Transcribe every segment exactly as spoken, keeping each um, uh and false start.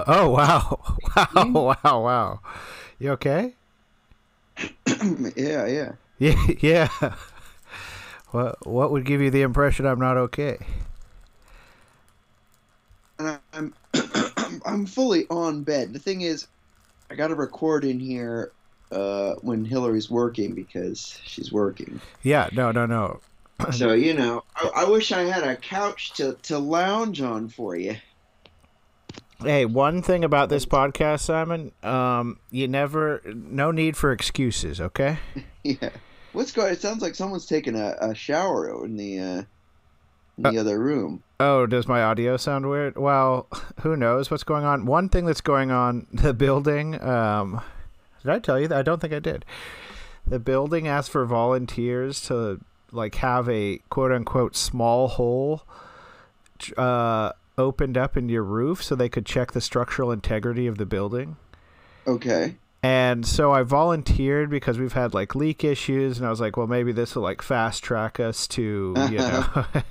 Oh, wow. Wow, wow, wow. You okay? Yeah, yeah. Yeah, yeah. What what would give you the impression I'm not okay? And I'm I'm fully on bed. The thing is, I got to record in here uh, when Hillary's working because she's working. Yeah, no, no, no. So, you know, I, I wish I had a couch to, to lounge on for you. Hey, one thing about this But, podcast, Simon, um, you never, no need for excuses, okay? yeah. What's going? It sounds like someone's taking a, a shower in the uh, in Uh, the other room. oh, does my audio sound weird? Well, who knows what's going on? One thing that's going on, the building, um, did I tell you that? I don't think I did. The building asked for volunteers to, like, have a quote-unquote small hole uh, opened up in your roof so they could check the structural integrity of the building. Okay. And so I volunteered because we've had like leak issues, and I was like, well, maybe this will like fast track us to, you know.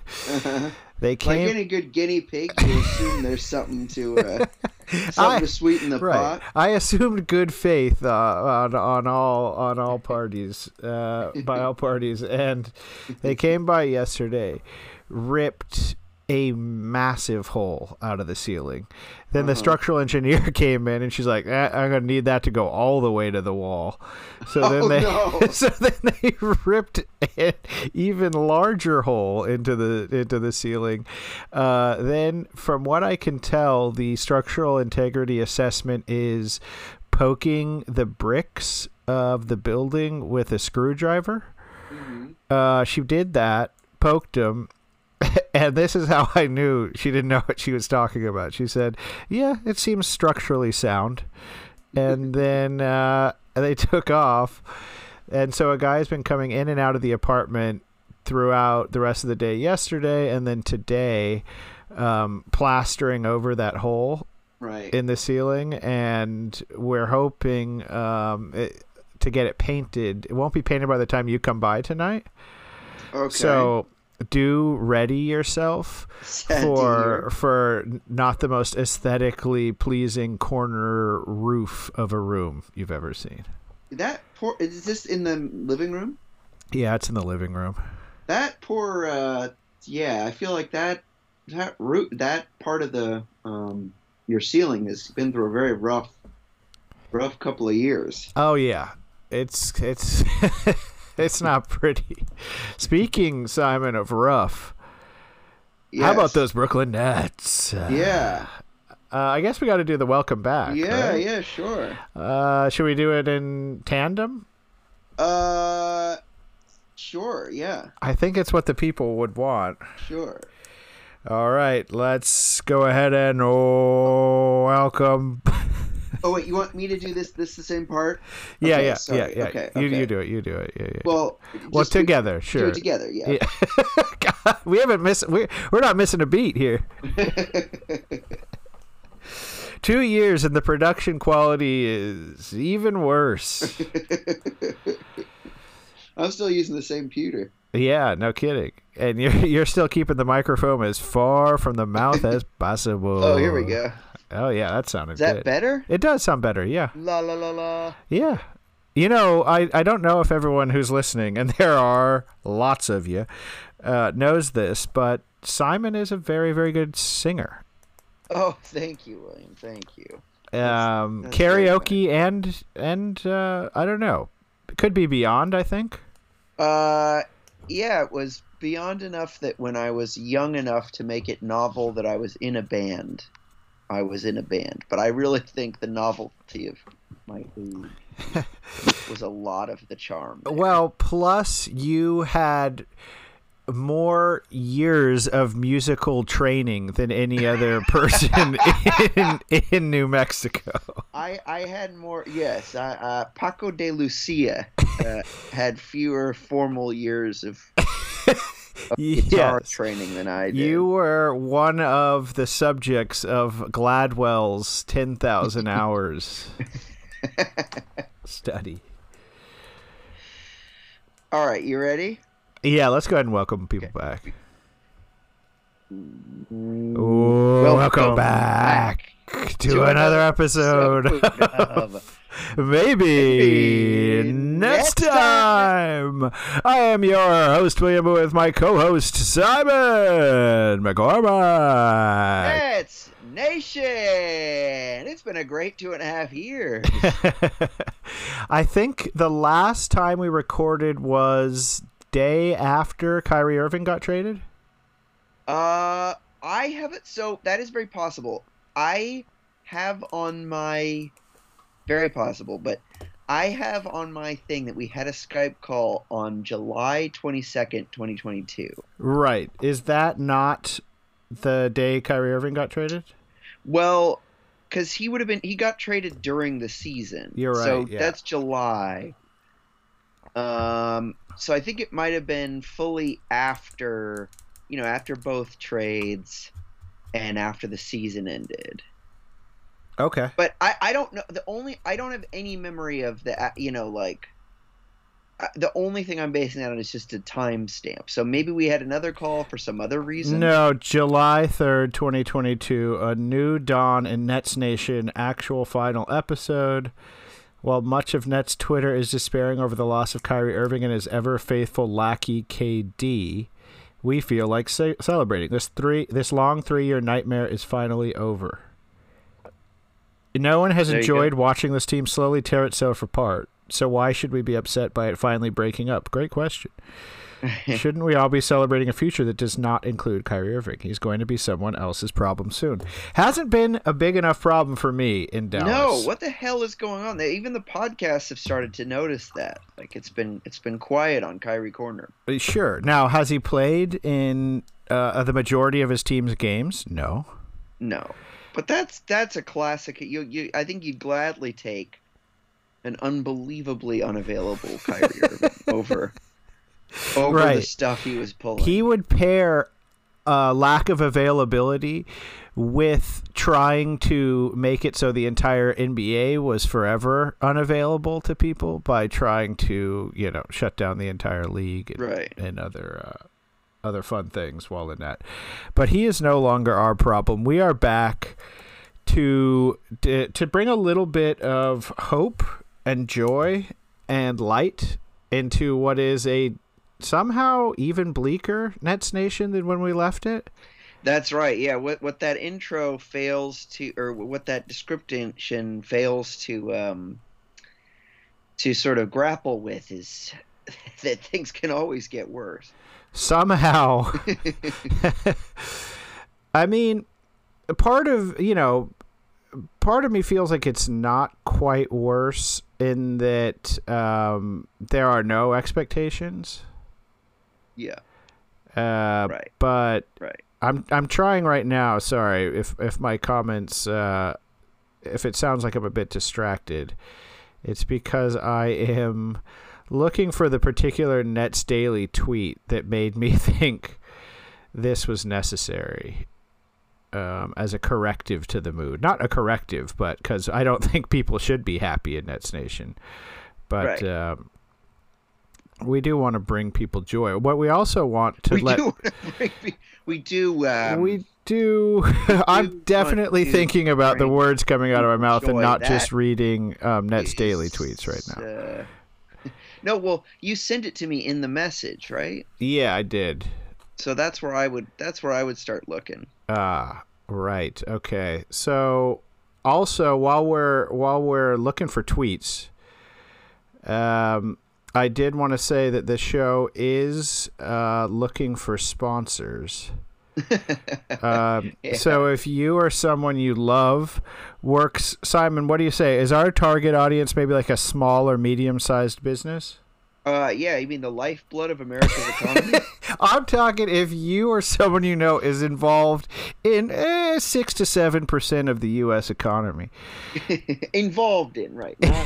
They came Like any good guinea pig, you assume there's something to uh, something I, to sweeten the right. pot. I assumed good faith uh, on on all on all parties, uh, by all parties, and they came by yesterday, ripped a massive hole out of the ceiling. Then the Uh-huh. structural engineer came in, and she's like, eh, "I'm gonna need that to go all the way to the wall." So Oh, then they, no. so then they ripped an even larger hole into the into the ceiling. Uh, then, from what I can tell, the structural integrity assessment is poking the bricks of the building with a screwdriver. hmm Uh, she did that, poked them. And this is how I knew she didn't know what she was talking about. She said, yeah, it seems structurally sound. And then uh, they took off. And so a guy's been coming in and out of the apartment throughout the rest of the day yesterday and then today, um, plastering over that hole Right. in the ceiling. And we're hoping um, it, to get it painted. It won't be painted by the time you come by tonight. Okay. So do ready yourself Sad to for hear. for not the most aesthetically pleasing corner roof of a room you've ever seen. That poor. Is this in the living room? Yeah, it's in the living room. That poor. Uh, yeah, I feel like that that root that part of the um your ceiling has been through a very rough rough couple of years. Oh yeah, it's it's it's not pretty. Speaking, Simon, of rough, how about Yes. those Brooklyn Nets? Uh, Yeah. uh, I guess we got to do the welcome back. Yeah. right? Yeah. Sure. Uh, should we do it in tandem? Uh. Sure. Yeah. I think it's what the people would want. Sure. All right, let's go ahead and oh, welcome. Oh wait, you want me to do this? This the same part? yeah, Okay, yeah, sorry. yeah, yeah. Okay. You okay. you do it. You do it. Yeah, yeah. Well, well, just do- together, do sure. it together. Yeah. Yeah. God, we haven't missed. We we're not missing a beat here. Two years and the production quality is even worse. I'm still using the same pewter. Yeah, no kidding. And you're you're still keeping the microphone as far from the mouth as possible. Oh, here we go. Oh yeah, that sounded Is that good. better? It does sound better. Yeah. La la la la. Yeah. You know, I, I don't know if everyone who's listening, and there are lots of you, uh, knows this, but Simon is a very, very good singer. Oh, thank you, William. Thank you. Um, that's very karaoke and, and uh, I don't know. It could be beyond, I think. Uh, yeah, it was beyond enough that when I was young enough to make it novel that I was in a band, I was in a band. But I really think the novelty of my age was a lot of the charm there. Well, plus you had more years of musical training than any other person in in New Mexico. I, I had more, yes. I, uh, Paco de Lucia uh, had fewer formal years of, of guitar Yes. training than I did. You were one of the subjects of Gladwell's ten thousand hours study. All right, you ready? Yeah, let's go ahead and welcome people back. Mm, Ooh, welcome, back. to, to another episode of Maybe, Maybe Next Time. time. I am your host, William, with my co-host, Simon McCormick. Nets Nation. It's been a great two and a half years. I think the last time we recorded was day after Kyrie Irving got traded. Uh, I haven't. So that is very possible. I have on my very possible, but I have on my thing that we had a Skype call on July twenty-second, twenty twenty-two. Right. Is that not the day Kyrie Irving got traded? Well, because he would have been, he got traded during the season. You're right. So yeah. that's July. Um, so I think it might have been fully after, you know, after both trades and after the season ended. Okay. But I, I don't know. The only, I don't have any memory of the, you know, like, uh, the only thing I'm basing that on is just a timestamp. So maybe we had another call for some other reason. No, July third, twenty twenty-two, a new dawn in Nets Nation actual final episode. While much of Nets Twitter is despairing over the loss of Kyrie Irving and his ever-faithful lackey K D, we feel like ce- celebrating. This three, this long three-year nightmare is finally over. No one has there enjoyed watching this team slowly tear itself apart, so why should we be upset by it finally breaking up? Great question. Shouldn't we all be celebrating a future that does not include Kyrie Irving? He's going to be someone else's problem soon. Hasn't been a big enough problem for me in Dallas. No, what the hell is going on? They, even the podcasts have started to notice that. Like it's been it's been quiet on Kyrie Corner. Sure. Now, has he played in uh, the majority of his team's games? No. No. But that's that's a classic. You you I think you'd gladly take an unbelievably unavailable Kyrie Irving over over right. the stuff he was pulling. He would pair uh, lack of availability with trying to make it so the entire N B A was forever unavailable to people by trying to, you know, shut down the entire league and, right. and other uh, other fun things while in that. But he is no longer our problem. We are back to to, to bring a little bit of hope and joy and light into what is a somehow even bleaker Nets Nation than when we left it. That's right. Yeah, what what that intro fails to, or what that description fails to um to sort of grapple with is that things can always get worse. Somehow. I mean, part of, you know, part of me feels like it's not quite worse in that um, there are no expectations. Yeah. Uh, right. But right. I'm I'm trying right now. Sorry if if my comments uh, if it sounds like I'm a bit distracted, it's because I am looking for the particular Nets Daily tweet that made me think this was necessary um, as a corrective to the mood. Not a corrective, but because I don't think people should be happy in Nets Nation. But right. um, we do want to bring people joy. What we also want to we let... Do bring, we do... Um, we do... I'm definitely thinking about the words coming out of my mouth and not just reading um, Nets Daily tweets right now. Uh, No, well, you sent it to me in the message, right? Yeah, I did. So that's where I would that's where I would start looking. Ah, right. Okay. So also while we're while we're looking for tweets, um I did want to say that the show is uh looking for sponsors. um, yeah. So if you or someone you love works, Simon, what do you say? Is our target audience maybe like a small or medium-sized business? Uh, yeah, you mean the lifeblood of America's economy? I'm talking if you or someone you know is involved in eh, six to seven percent of the U S economy. Involved in, right? Not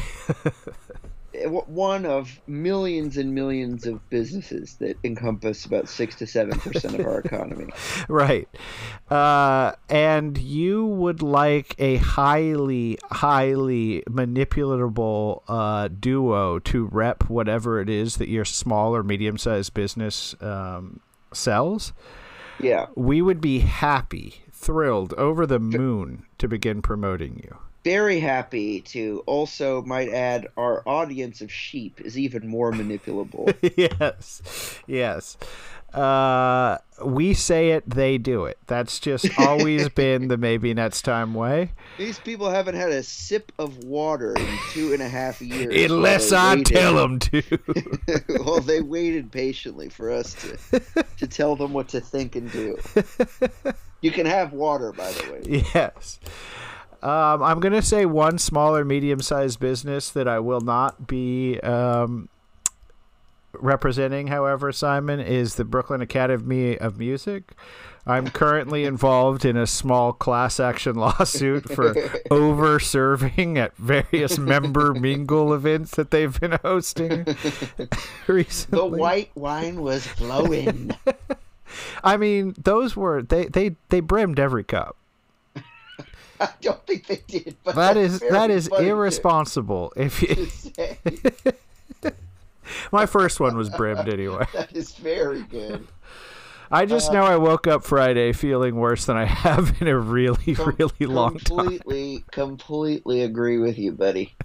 one of millions and millions of businesses that encompass about six to seven percent of our economy. Right. Uh, and you would like a highly, highly manipulatable uh, duo to rep whatever it is that your small or medium-sized business um, sells. Yeah. We would be happy, thrilled, over the moon to begin promoting you. Very happy to also, might add, our audience of sheep is even more manipulable. Yes, yes. Uh, we say it, they do it. That's just always been the Maybe Next Time way. These people haven't had a sip of water in two and a half years. Unless I tell them to. Well, they waited patiently for us to to tell them what to think and do. You can have water, by the way. Yes. Um, I'm going to say one small or medium-sized business that I will not be um, representing, however, Simon, is the Brooklyn Academy of Music. I'm currently involved in a small class action lawsuit for over-serving at various member mingle events that they've been hosting recently. The white wine was flowing. I mean, those were, they, they, they brimmed every cup. I don't think they did. But that is that is funny irresponsible. To, if you, to my first one was brimmed anyway. That is very good. I just uh, know I woke up Friday feeling worse than I have in a really, com- really long time. Completely, completely agree with you, buddy.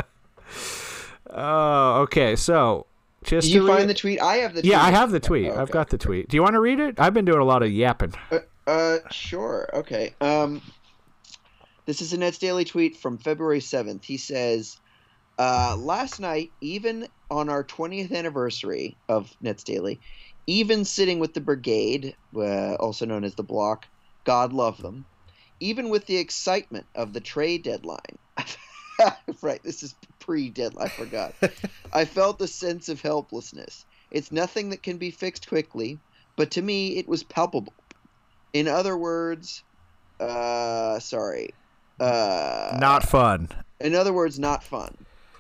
Oh, okay. So, just Did you read... find the tweet? I have the tweet. Yeah, I have the tweet. Oh, okay. I've got the tweet. Do you want to read it? I've been doing a lot of yapping. Uh, uh sure. Okay. Um. This is a Nets Daily tweet from February seventh. He says, uh, last night, even on our twentieth anniversary of Nets Daily, even sitting with the brigade, uh, also known as the Block, God love them, even with the excitement of the trade deadline, right, this is pre-deadline, I forgot, I felt a sense of helplessness. It's nothing that can be fixed quickly, but to me, it was palpable. In other words, uh, sorry, Uh, not fun. In other words, not fun.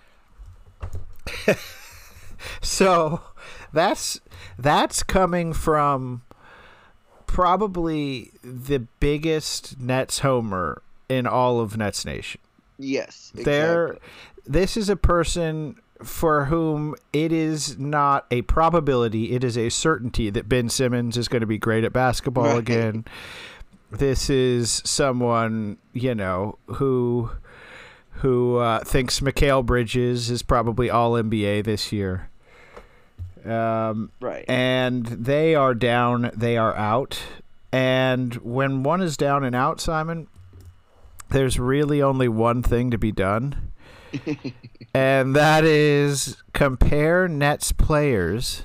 So that's that's coming from probably the biggest Nets homer in all of Nets Nation. Yes, exactly. There, this is a person for whom it is not a probability, it is a certainty that Ben Simmons is going to be great at basketball right. again. This is someone, you know, who who uh, thinks Mikal Bridges is probably all N B A this year. Um, right. And they are down, they are out. And when one is down and out, Simon, there's really only one thing to be done. And that is compare Nets players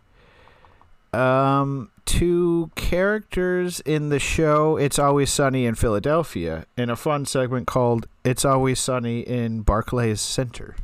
um, to characters in the show It's Always Sunny in Philadelphia in a fun segment called It's Always Sunny in Barclays Center.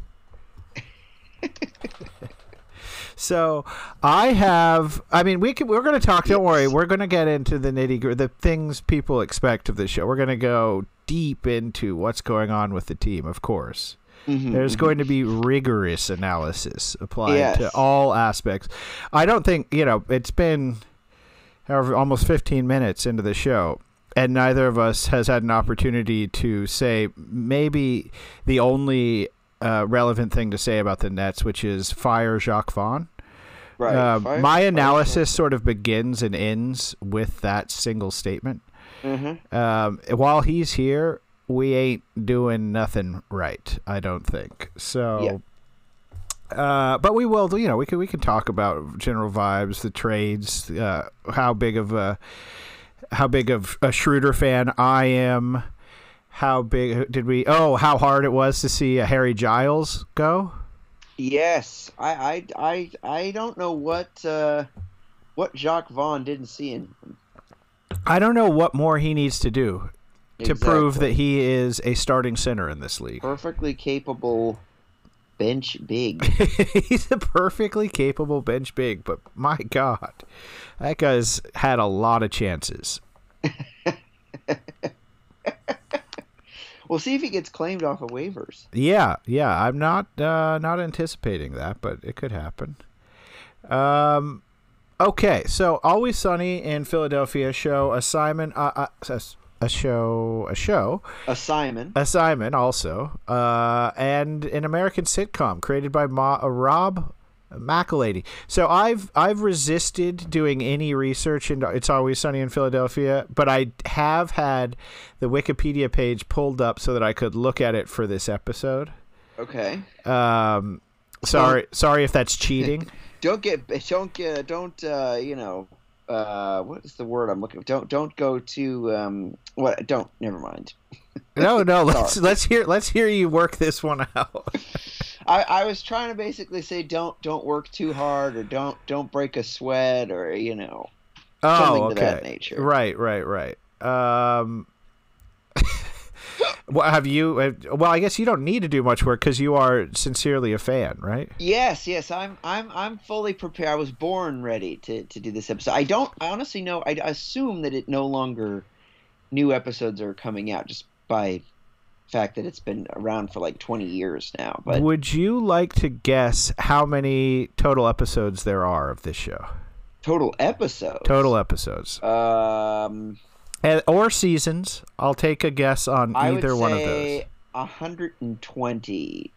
So I have, I mean, we can, we're going to talk, don't yes. worry, we're going to get into the nitty gritty, the things people expect of the show. We're going to go deep into what's going on with the team, of course. Mm-hmm, There's mm-hmm. going to be rigorous analysis applied yes. to all aspects. I don't think, you know, it's been however almost fifteen minutes into the show, and neither of us has had an opportunity to say maybe the only uh, relevant thing to say about the Nets, which is fire Jacques Vaughn. Right. Uh, fire, my analysis fire. sort of begins and ends with that single statement. Mm-hmm. Um, while he's here, we ain't doing nothing right, I don't think. So, yeah. uh, but we will, you know, we can we can talk about general vibes, the trades, uh, how big of a how big of a Schroeder fan I am. How big did we? Oh, how hard it was to see a Harry Giles go. Yes, I I I, I don't know what uh, what Jacques Vaughn didn't see in him. I don't know what more he needs to do. To exactly. prove that he is a starting center in this league. Perfectly capable bench big. He's a perfectly capable bench big, but my God, that guy's had a lot of chances. We'll see if he gets claimed off of waivers. Yeah, yeah. I'm not uh, not anticipating that, but it could happen. Um, okay, so Always Sunny in Philadelphia show a Simon. Uh, uh, A show, a show, a Simon, a Simon, also, uh, and an American sitcom created by Ma- uh, Rob, McElady. So I've I've resisted doing any research into It's Always Sunny in Philadelphia, but I have had the Wikipedia page pulled up so that I could look at it for this episode. Okay. Um, sorry, sorry if that's cheating. Don't get don't get don't uh, you know uh, what is the word I'm looking for? Don't don't go to um, what? Don't never mind. No, no. Let's let's hear let's hear you work this one out. I, I was trying to basically say don't don't work too hard, or don't don't break a sweat, or you know something oh, okay. to that nature. Right, right, right. Um, well, have you? Well, I guess you don't need to do much work because you are sincerely a fan, right? Yes, yes. I'm I'm I'm fully prepared. I was born ready to, to do this episode. I don't I honestly know. I assume that it no longer new episodes are coming out just by fact that it's been around for like twenty years now. But would you like to guess how many total episodes there are of this show? Total episodes. Total episodes. Um, and, or seasons. I'll take a guess on I either would one of say those. one hundred twenty.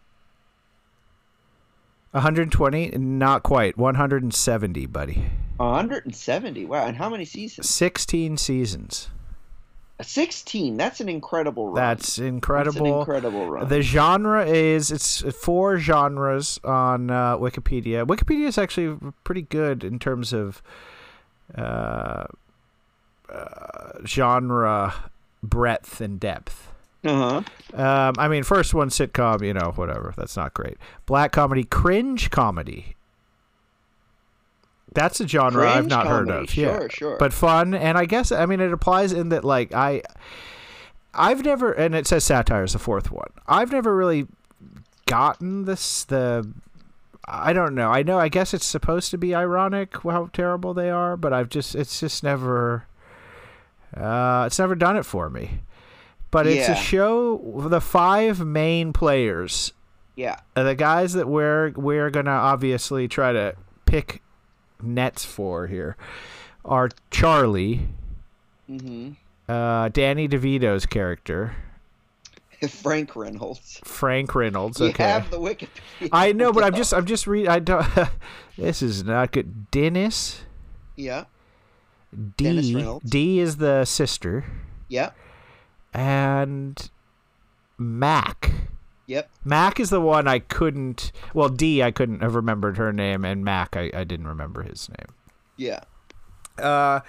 one hundred twenty? Not quite. one hundred seventy, buddy. one hundred seventy. Wow. And how many seasons? sixteen seasons. sixteen. That's an incredible run. That's incredible. That's an incredible run. The genre is it's four genres on uh, Wikipedia. Wikipedia is actually pretty good in terms of uh, uh, genre breadth and depth. Uh huh. Um, I mean, first one sitcom, you know, whatever. That's not great. Black comedy, cringe comedy. That's a genre Cringe I've not comedy. heard of. Sure, yeah. sure. But fun, and I guess I mean it applies in that like I, I've never, and it says satire is the fourth one. I've never really gotten this the. I don't know. I know. I guess it's supposed to be ironic how terrible they are, but I've just it's just never. Uh, it's never done it for me. But it's Yeah. a show. The five main players. Yeah. Uh, the guys that we're we're gonna obviously try to pick nets for here are Charlie, Mm-hmm. uh, Danny DeVito's character, Frank Reynolds. Frank Reynolds. You Okay, have the Wikipedia. I know, but I'm just I'm just read. I don't. This is not good. Dennis. Yeah. D. Dennis Reynolds. D is the sister, Yeah. and Mac. Yep. Mac is the one I couldn't. Well, D I couldn't have remembered her name, and Mac I, I didn't remember his name. Yeah. Uh,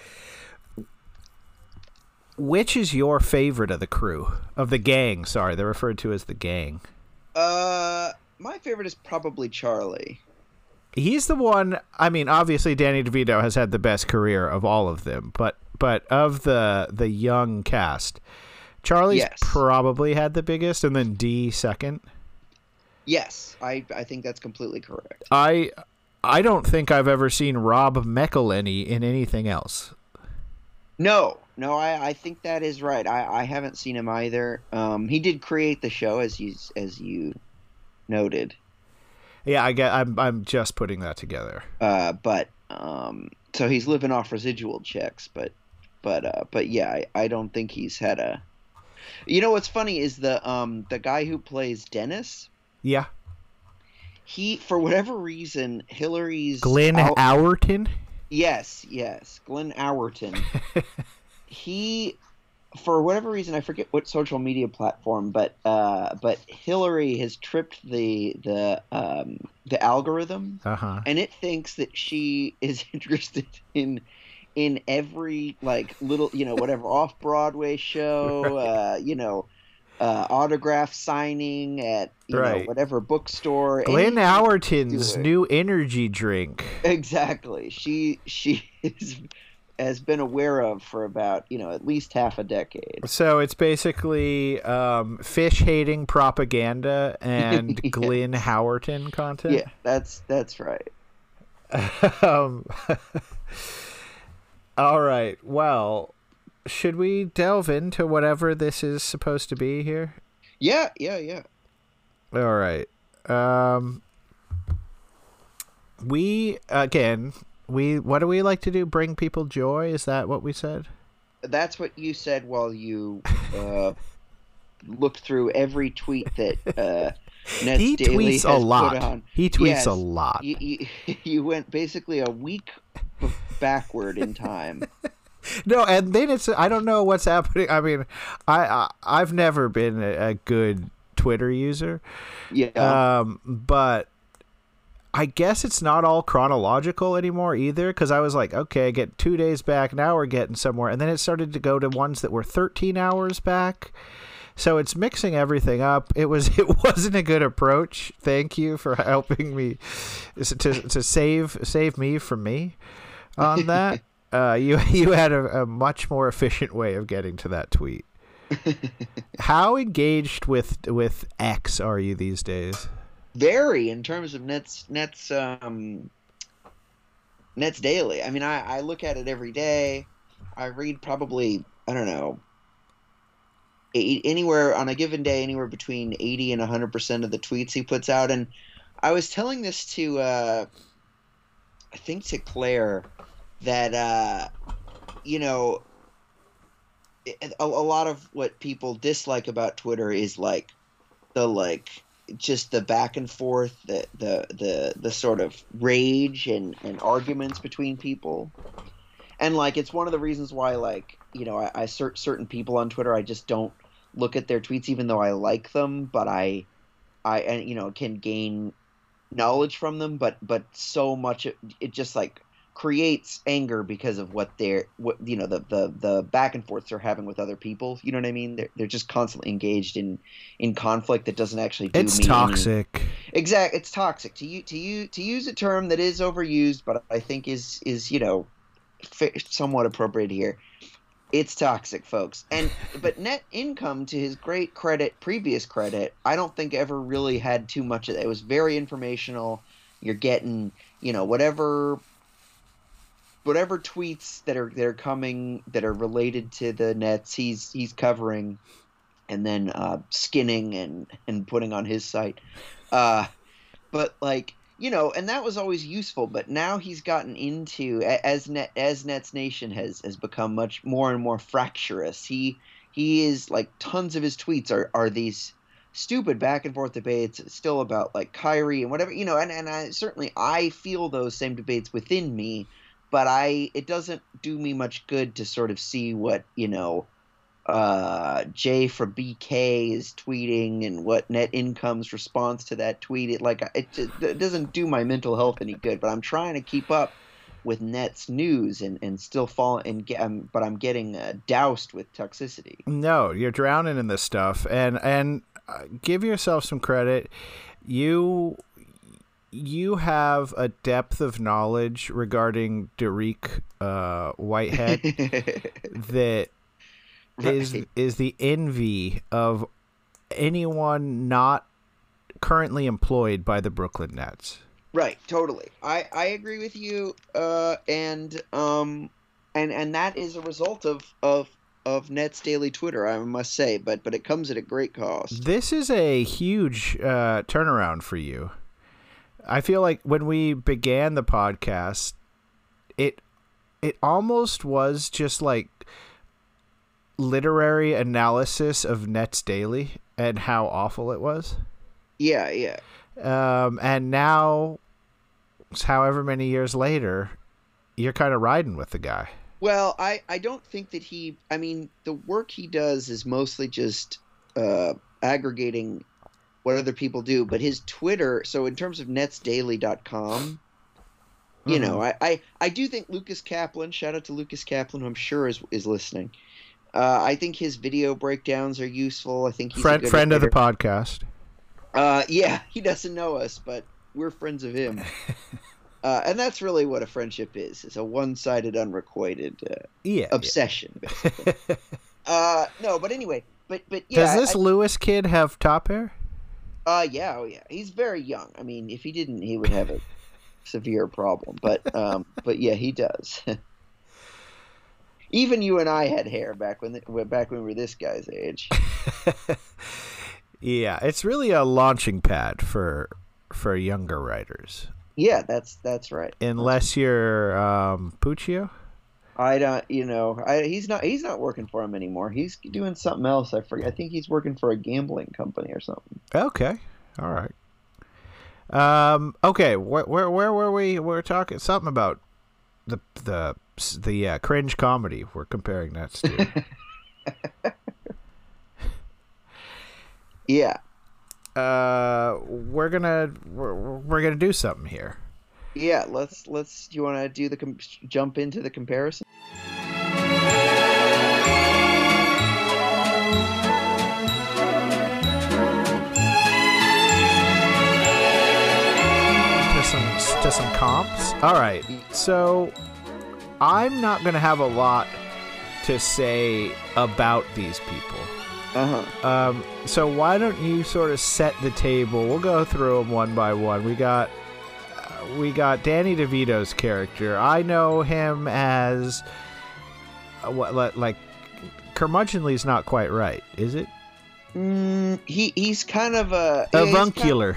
which is your favorite of the crew of the gang? Sorry, they're referred to as the gang. Uh, my favorite is probably Charlie. He's the one. I mean, obviously, Danny DeVito has had the best career of all of them, but but of the the young cast, Charlie's Yes. probably had the biggest, and then D second. Yes, I I think that's completely correct. I I don't think I've ever seen Rob McElhenney in anything else. No, no, I, I think that is right. I, I haven't seen him either. Um, he did create the show, as you as you noted. Yeah, I get. I'm I'm just putting that together. Uh, but um, so he's living off residual checks. But but uh, but yeah, I, I don't think he's had a. You know what's funny is the um the guy who plays Dennis. Yeah, He, for whatever reason, Hillary's Glenn out- Howerton. Yes, yes, Glenn Howerton. He, for whatever reason, I forget what social media platform, but uh, but Hillary has tripped the the um, the algorithm, Uh huh. and it thinks that she is interested in in every like little you know whatever off Broadway show, Right. uh, you know. Uh, autograph signing at you know Right. whatever bookstore. Glenn anything- Howerton's do it. new energy drink. Exactly. She she is, has been aware of for about you know at least half a decade. So it's basically um, fish hating propaganda and Yes. Glenn Howerton content. Yeah, that's that's right. um, all right. Well, should we delve into whatever this is supposed to be here? Yeah, yeah, yeah. All right. Um, we again. We what do we like to do? Bring people joy? Is that what we said? That's what you said while you uh, looked through every tweet that uh, Nets he Daily tweets a has lot. put on. He tweets Yes, a lot. You, you, you went basically a week b- backward in time. No, and then it's I don't know what's happening. I mean, I, I I've never been a, a good Twitter user. Yeah. Um, but I guess it's not all chronological anymore either, because I was like, okay, I get two days back. Now we're getting somewhere. And then it started to go to ones that were thirteen hours back. So it's mixing everything up. It was it wasn't a good approach. Thank you for helping me to to save save me from me on that. Uh, you you had a, a much more efficient way of getting to that tweet. How engaged with with X are you these days? Very, in terms of Nets Nets um, Nets Daily. I mean, I, I look at it every day. I read probably, I don't know, eight, anywhere on a given day, anywhere between eighty and one hundred percent of the tweets he puts out. And I was telling this to, uh, I think to Claire, that, uh, you know, a, a lot of what people dislike about Twitter is like the, like, just the back and forth, the the the, the sort of rage and, and arguments between people. And, like, it's one of the reasons why, like, you know, I, I cert, certain people on Twitter, I just don't look at their tweets, even though I like them, but I, I, and, you know, can gain knowledge from them, but, but so much, it, it just, like, creates anger because of what they're, what, you know, the, the, the back and forths they're having with other people. You know what I mean? They're, they're just constantly engaged in, in conflict that doesn't actually do It's me toxic. Any, exact. It's toxic to you, to you, to use a term that is overused, but I think is, is, you know, somewhat appropriate here. It's toxic, folks. And, but Net Income, to his great credit, previous credit, I don't think ever really had too much of that. It was very informational. You're getting, you know, whatever, whatever tweets that are that are coming that are related to the Nets, he's he's covering, and then uh, skinning and and putting on his site. Uh, but like, you know, and that was always useful. But now he's gotten into, as Net as Nets Nation has has become much more and more fractious. He he is like, tons of his tweets are are these stupid back and forth debates still about like Kyrie and whatever, you know. And and I certainly I feel those same debates within me. But I, it doesn't do me much good to sort of see what, you know, uh, Jay from B K is tweeting and what Net Income's response to that tweet. It like it, just, it doesn't do my mental health any good. But I'm trying to keep up with Nets news and, and still fall and get, um, but I'm getting uh, doused with toxicity. No, you're drowning in this stuff, and and uh, give yourself some credit. You. You have a depth of knowledge regarding Dariq uh, Whitehead that right. is is the envy of anyone not currently employed by the Brooklyn Nets. Right, totally. I, I agree with you, uh, and um, and and that is a result of of of Nets Daily Twitter, I must say, but but it comes at a great cost. This is a huge uh, turnaround for you. I feel like when we began the podcast, it it almost was just like literary analysis of Nets Daily and how awful it was. Yeah, yeah. Um, and now, however many years later, you're kind of riding with the guy. Well, I, I don't think that he, I mean, the work he does is mostly just uh, aggregating what other people do, but his Twitter, so in terms of nets daily dot com, you mm-hmm. know, I, I, I do think Lucas Kaplan, shout out to Lucas Kaplan, who I'm sure is is listening. Uh, I think his video breakdowns are useful. I think he's friend a good friend of the editor. podcast. Uh, yeah, he doesn't know us, but we're friends of him. uh, and that's really what a friendship is. It's a one-sided, unrequited uh, yeah, obsession, yeah. basically. uh, no, but anyway, but, but yeah. Does this I, Lewis kid have top hair? Uh, yeah, oh yeah. He's very young. I mean, if he didn't, he would have a severe problem. But, um, but yeah, he does. Even you and I had hair back when the, back when we were this guy's age. Yeah, it's really a launching pad for for younger writers. Yeah, that's that's right. Unless you're um, Puccio. I don't, you know, I, he's not he's not working for him anymore. He's doing something else. I forget. I think he's working for a gambling company or something. Okay. All right. Um. Okay. Where where where were we? We were talking something about the the the uh, cringe comedy. We're comparing that to. Yeah. Uh. We're gonna we're, we're gonna do something here. Yeah. Let's let's. Do you want to do the com- jump into the comparison? Some, to some comps. All right. So I'm not going to have a lot to say about these people. Uh-huh. Um, so why don't you sort of set the table? We'll go through them one by one. We got uh, we got Danny DeVito's character. I know him as uh, what like curmudgeonly's not quite right, is it? Mm, he he's kind of a avuncular.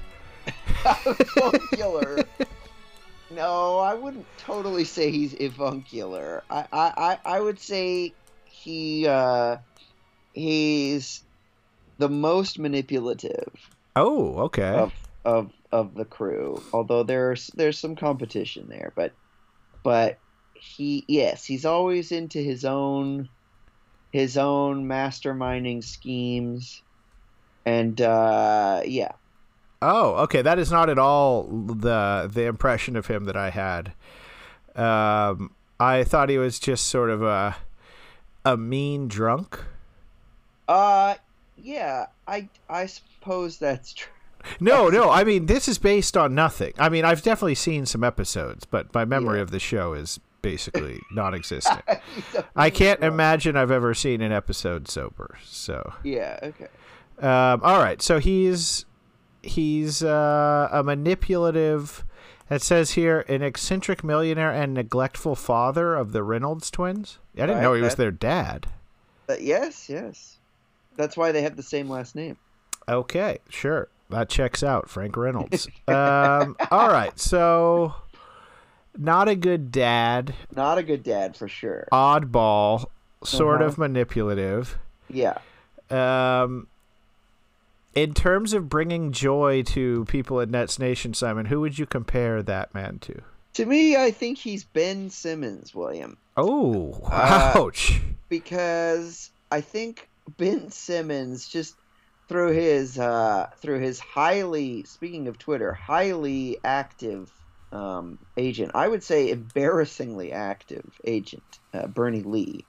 Avuncular. No, I wouldn't totally say he's avuncular. I, I, I, I would say he uh, he's the most manipulative. Oh, okay. Of of of the crew. Although there's there's some competition there, but but he yes, he's always into his own his own masterminding schemes, and uh, yeah. Oh, okay. That is not at all the the impression of him that I had. Um, I thought he was just sort of a a mean drunk. Uh, yeah. I I suppose that's true. No, no. I mean, this is based on nothing. I mean, I've definitely seen some episodes, but my memory Yeah. of the show is basically non-existent. I can't drunk. imagine I've ever seen an episode sober. So Yeah. Okay. Um, all right, so he's he's uh, a manipulative. It says here an eccentric millionaire and neglectful father of the Reynolds twins. I didn't Right, know he was that- their dad. Uh, yes. Yes. That's why they have the same last name. Okay, sure, that checks out. Frank Reynolds. um, all right, so not a good dad, Not a good dad for sure. oddball, sort Uh-huh. of manipulative. Yeah. Um, in terms of bringing joy to people in Nets Nation, Simon, who would you compare that man to? To me, I think he's Ben Simmons, William, Oh, Uh, ouch. because I think Ben Simmons just through his uh, through his highly speaking of Twitter, highly active um, agent. I would say embarrassingly active agent, uh, Bernie Lee.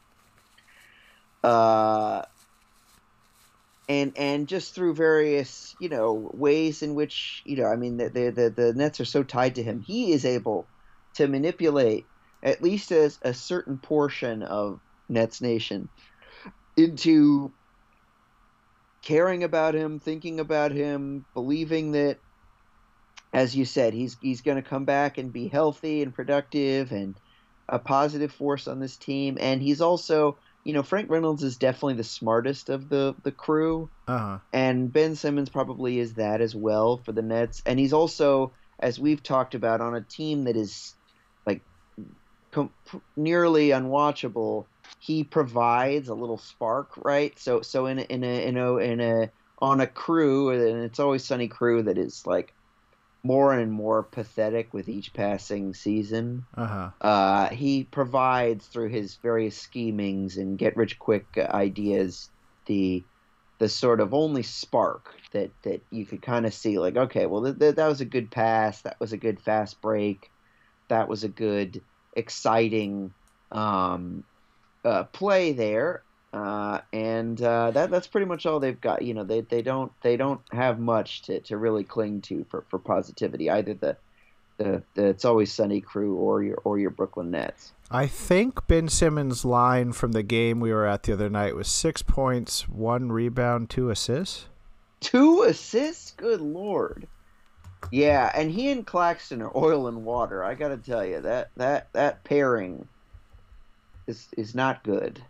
Uh, and and just through various you know ways in which you know I mean the the the, the Nets are so tied to him, he is able to manipulate at least as a certain portion of Nets Nation into caring about him, thinking about him, believing that, as you said, he's he's going to come back and be healthy and productive and a positive force on this team. And he's also, you know, Frank Reynolds is definitely the smartest of the the crew, Uh-huh. and Ben Simmons probably is that as well for the Nets. And he's also, as we've talked about, on a team that is like com- nearly unwatchable. He provides a little spark, right? So, so in a, in a in a in a on a crew, and it's always Sunny crew that is like more and more pathetic with each passing season. Uh-huh. Uh, he provides through his various schemings and get rich quick ideas the the sort of only spark that that you could kind of see, like, okay, well th- th- that was a good pass, that was a good fast break, that was a good exciting um, uh, play there, uh, and uh, that that's pretty much all they've got. You know, they they don't they don't have much to, to really cling to for, for positivity, either the, the the It's Always Sunny crew or your or your Brooklyn Nets. I think Ben Simmons' line from the game we were at the other night was six points, one rebound, two assists. Two assists? Good Lord. Yeah, and he and Claxton are oil and water. I got to tell you, that, that, that pairing is is not good.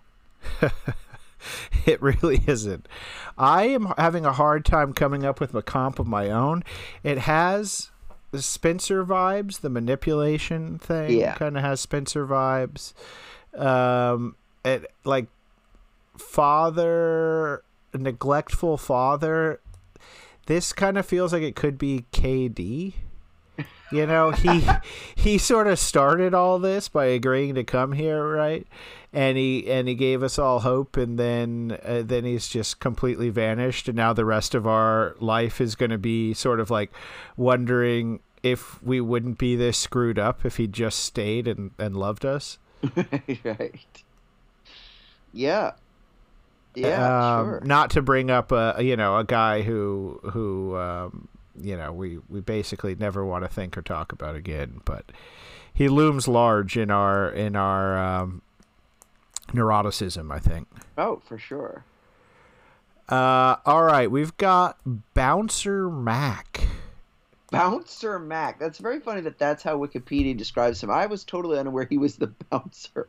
It really isn't. I am having a hard time coming up with a comp of my own. It has the Spencer vibes, the manipulation thing Yeah. kind of has Spencer vibes. Um, it like father, neglectful father. this kind of feels like it could be K D. You know, he he sort of started all this by agreeing to come here, right? And he and he gave us all hope, and then uh, then he's just completely vanished, and now the rest of our life is going to be sort of like wondering if we wouldn't be this screwed up if he just stayed and, and loved us. Right. Yeah. Yeah, um, sure. Not to bring up a you know a guy who who um, you know we, we basically never want to think or talk about again, but he looms large in our in our um, neuroticism, I think. Oh, for sure. Uh, all right, we've got Bouncer Mac. Bouncer Mac. That's very funny that that's how Wikipedia describes him. I was totally unaware he was the bouncer.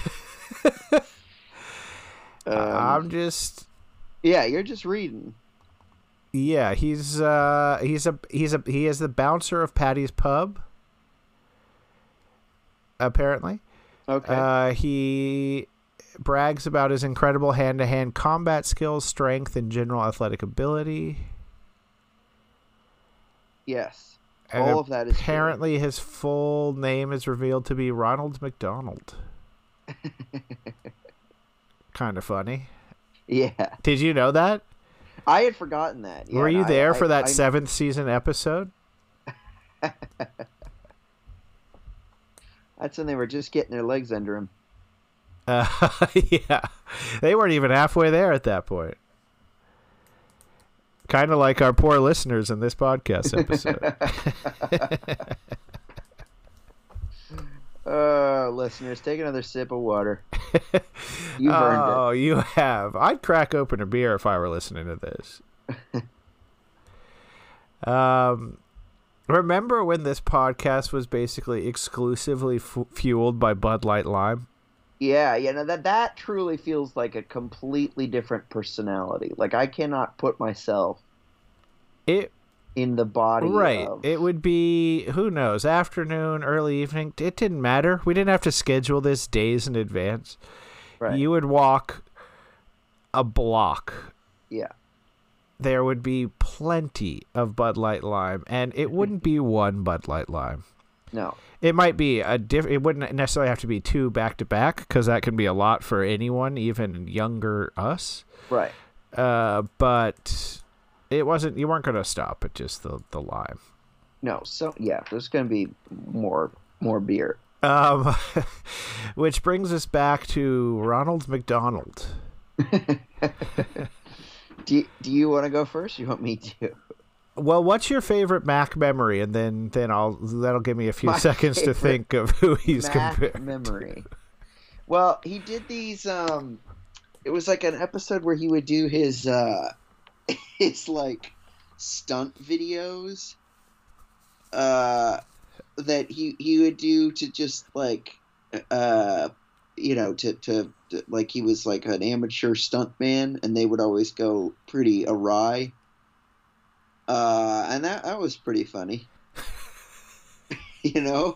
um, I'm just yeah, you're just reading. Yeah, he's uh he's a he's a he is the bouncer of Patty's Pub. Apparently. Okay. Uh, he brags about his incredible hand-to-hand combat skills, strength, and general athletic ability. Yes. And all of that is apparently true. His full name is revealed to be Ronald McDonald. Kind of funny. Yeah. Did you know that? I had forgotten that. Yeah, Were you there I, for I, that I, seventh season episode? That's when they were just getting their legs under him. Uh, yeah. They weren't even halfway there at that point. Kind of like our poor listeners in this podcast episode. Oh, listeners, take another sip of water. You've earned it. Oh, you have. I'd crack open a beer if I were listening to this. um, remember when this podcast was basically exclusively f- fueled by Bud Light Lime? Yeah, yeah, no, that that truly feels like a completely different personality. Like I cannot put myself it in the body. Right. Of... It would be, who knows, afternoon, early evening. It didn't matter. We didn't have to schedule this days in advance. Right. You would walk a block. Yeah. There would be plenty of Bud Light Lime, and it wouldn't be one Bud Light Lime. No. It might be a diff. It wouldn't necessarily have to be two back to back, because that can be a lot for anyone, even younger us. Right. Uh, but it wasn't. You weren't going to stop at just the the lime. No. So yeah, there's going to be more more beer. Um, which brings us back to Ronald McDonald. do you, Do you want to go first? Or you want me to? Well, what's your favorite Mac memory, and then then I'll that'll give me a few My seconds to think of who he's Mac compared. memory. Well, he did these. Um, it was like an episode where he would do his uh, his like stunt videos. Uh, that he he would do to just like uh, you know to, to to like he was like an amateur stuntman, and they would always go pretty awry. Uh, and that, that was pretty funny, you know?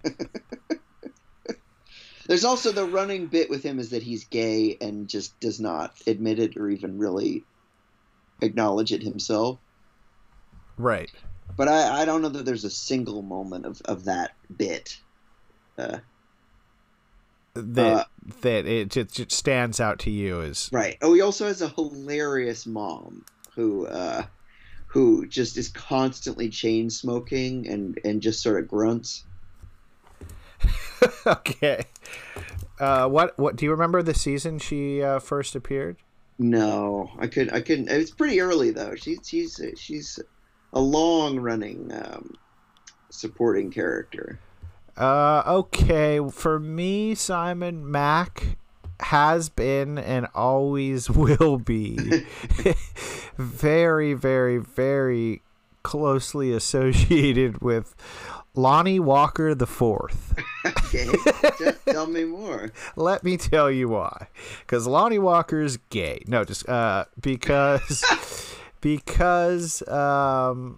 There's also the running bit with him is that he's gay and just does not admit it or even really acknowledge it himself. Right. But I, I don't know that there's a single moment of, of that bit. Uh, that uh, that it just, just stands out to you as... Right. Oh, he also has a hilarious mom who... Uh, who just is constantly chain smoking and, and just sort of grunts. Okay. Uh, what what do you remember the season she uh, first appeared? No, I couldn't. I couldn't. It's pretty early though. She's she's she's a long running um, supporting character. Uh, okay. For me, Simon, Mac has been and always will be very, very, very closely associated with Lonnie Walker the Fourth. Okay, just tell me more. Let me tell you why. Because Lonnie Walker's gay. No, just uh, because because um,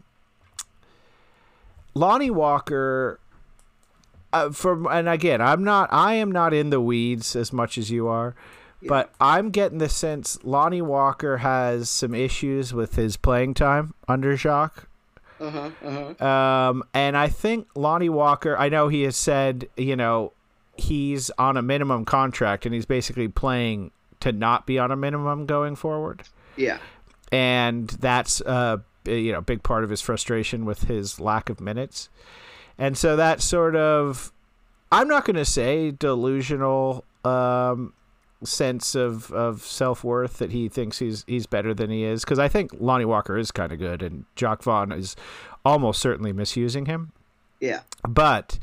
Lonnie Walker. Uh, from and again, I'm not. I am not in the weeds as much as you are, yeah. But I'm getting the sense Lonnie Walker has some issues with his playing time under Jacques. Uh-huh, uh-huh. Um, and I think Lonnie Walker, I know he has said, you know, he's on a minimum contract and he's basically playing to not be on a minimum going forward. Yeah. And that's uh you know, big part of his frustration with his lack of minutes. And so that sort of, I'm not going to say delusional um, sense of, of self-worth that he thinks he's he's better than he is, because I think Lonnie Walker is kind of good and Jacques Vaughn is almost certainly misusing him. Yeah. But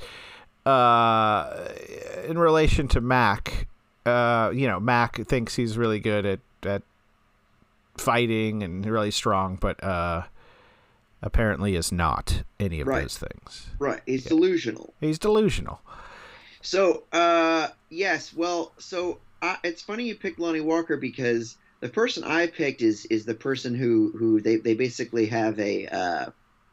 uh, in relation to Mac, uh, you know, Mac thinks he's really good at, at fighting and really strong, but uh, apparently is not any of Right. those things. Right. He's Yeah. delusional. He's delusional. So, uh, yes. Well, so uh, it's funny you picked Lonnie Walker, because the person I picked is is the person who who they, they basically have a uh,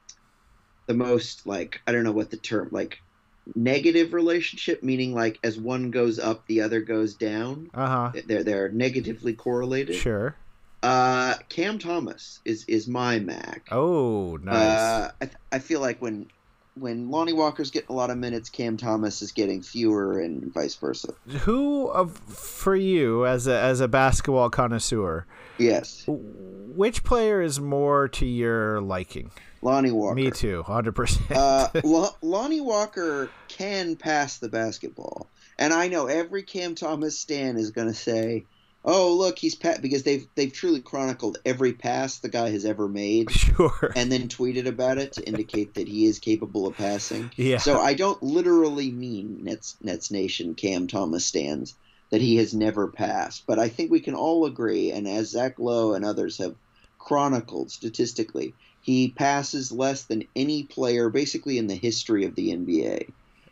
the most, like, I don't know what the term, like, negative relationship, meaning like as one goes up, the other goes down. Uh-huh. They're they're negatively correlated. Sure. Uh, Cam Thomas is is my Mac. Oh, nice. Uh, I, I feel like when when Lonnie Walker's getting a lot of minutes, Cam Thomas is getting fewer, and vice versa. Who of for you as a as a basketball connoisseur, Yes, which player is more to your liking? Lonnie Walker. Me too, one hundred percent. uh, Lo- Lonnie Walker can pass the basketball, and I know every Cam Thomas stan is going to say, "Oh, look, he's pa-, because they've they've truly chronicled every pass the guy has ever made." Sure. And then tweeted about it to indicate that he is capable of passing. Yeah. So I don't literally mean Nets Nets Nation Cam Thomas stands that he has never passed, but I think we can all agree, and as Zach Lowe and others have chronicled statistically, he passes less than any player basically in the history of the N B A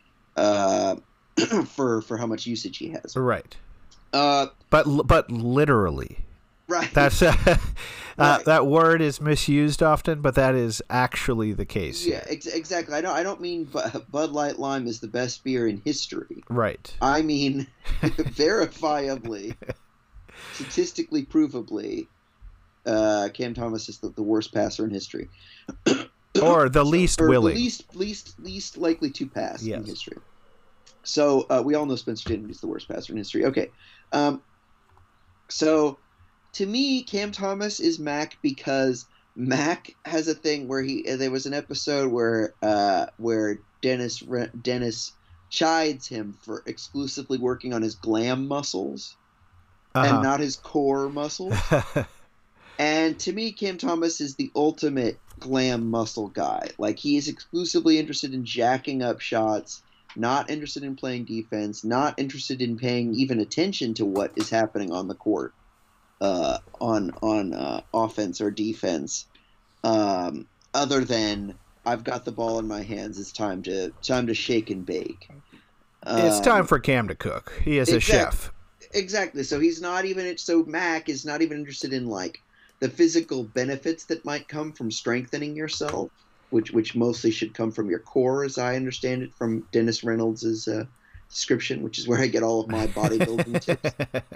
uh, for for how much usage he has. Right. Uh, But but literally. right. That's uh, uh, Right. that word is misused often, but that is actually the case. Yeah, ex- exactly. I don't. I don't mean Bu- Bud Light Lime is the best beer in history. Right. I mean, verifiably, statistically provably, uh, Cam Thomas is the, the worst passer in history, Or the least or willing. the least least least likely to pass Yes. in history. So uh, we all know Spencer Dinwiddie is the worst passer in history. Okay, um, so to me, Cam Thomas is Mac because Mac has a thing where he. There was an episode where uh, where Dennis Dennis chides him for exclusively working on his glam muscles Uh-huh. and not his core muscles. And to me, Cam Thomas is the ultimate glam muscle guy. Like, he is exclusively interested in jacking up shots, not interested in playing defense, not interested in paying even attention to what is happening on the court, uh, on on uh, offense or defense. Um, other than I've got the ball in my hands, it's time to time to shake and bake. It's Um, time for Cam to cook. He is a exact- chef. Exactly. So he's not even so Mac is not even interested in like the physical benefits that might come from strengthening yourself, which which mostly should come from your core, as I understand it from Dennis Reynolds' uh, description, which is where I get all of my bodybuilding tips.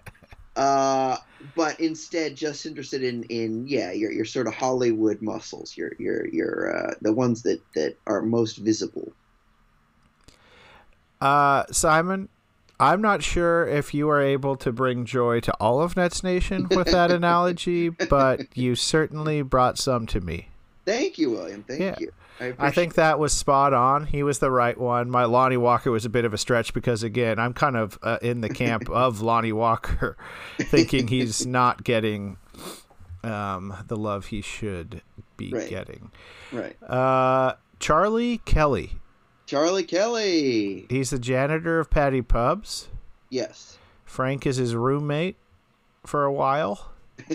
Uh, but instead, just interested in, in yeah, your your sort of Hollywood muscles, your your your uh, the ones that, that are most visible. Uh, Simon, I'm not sure if you are able to bring joy to all of Nets Nation with that analogy, but you certainly brought some to me. Thank you, William. Thank Yeah. you. I, I appreciate think that was spot on. He was the right one. My Lonnie Walker was a bit of a stretch because, again, I'm kind of uh, in the camp of Lonnie Walker, thinking he's not getting um, the love he should be Right. getting. right. Uh, Charlie Kelly. Charlie Kelly. He's the janitor of Patty Pubs. Yes. Frank is his roommate for a while.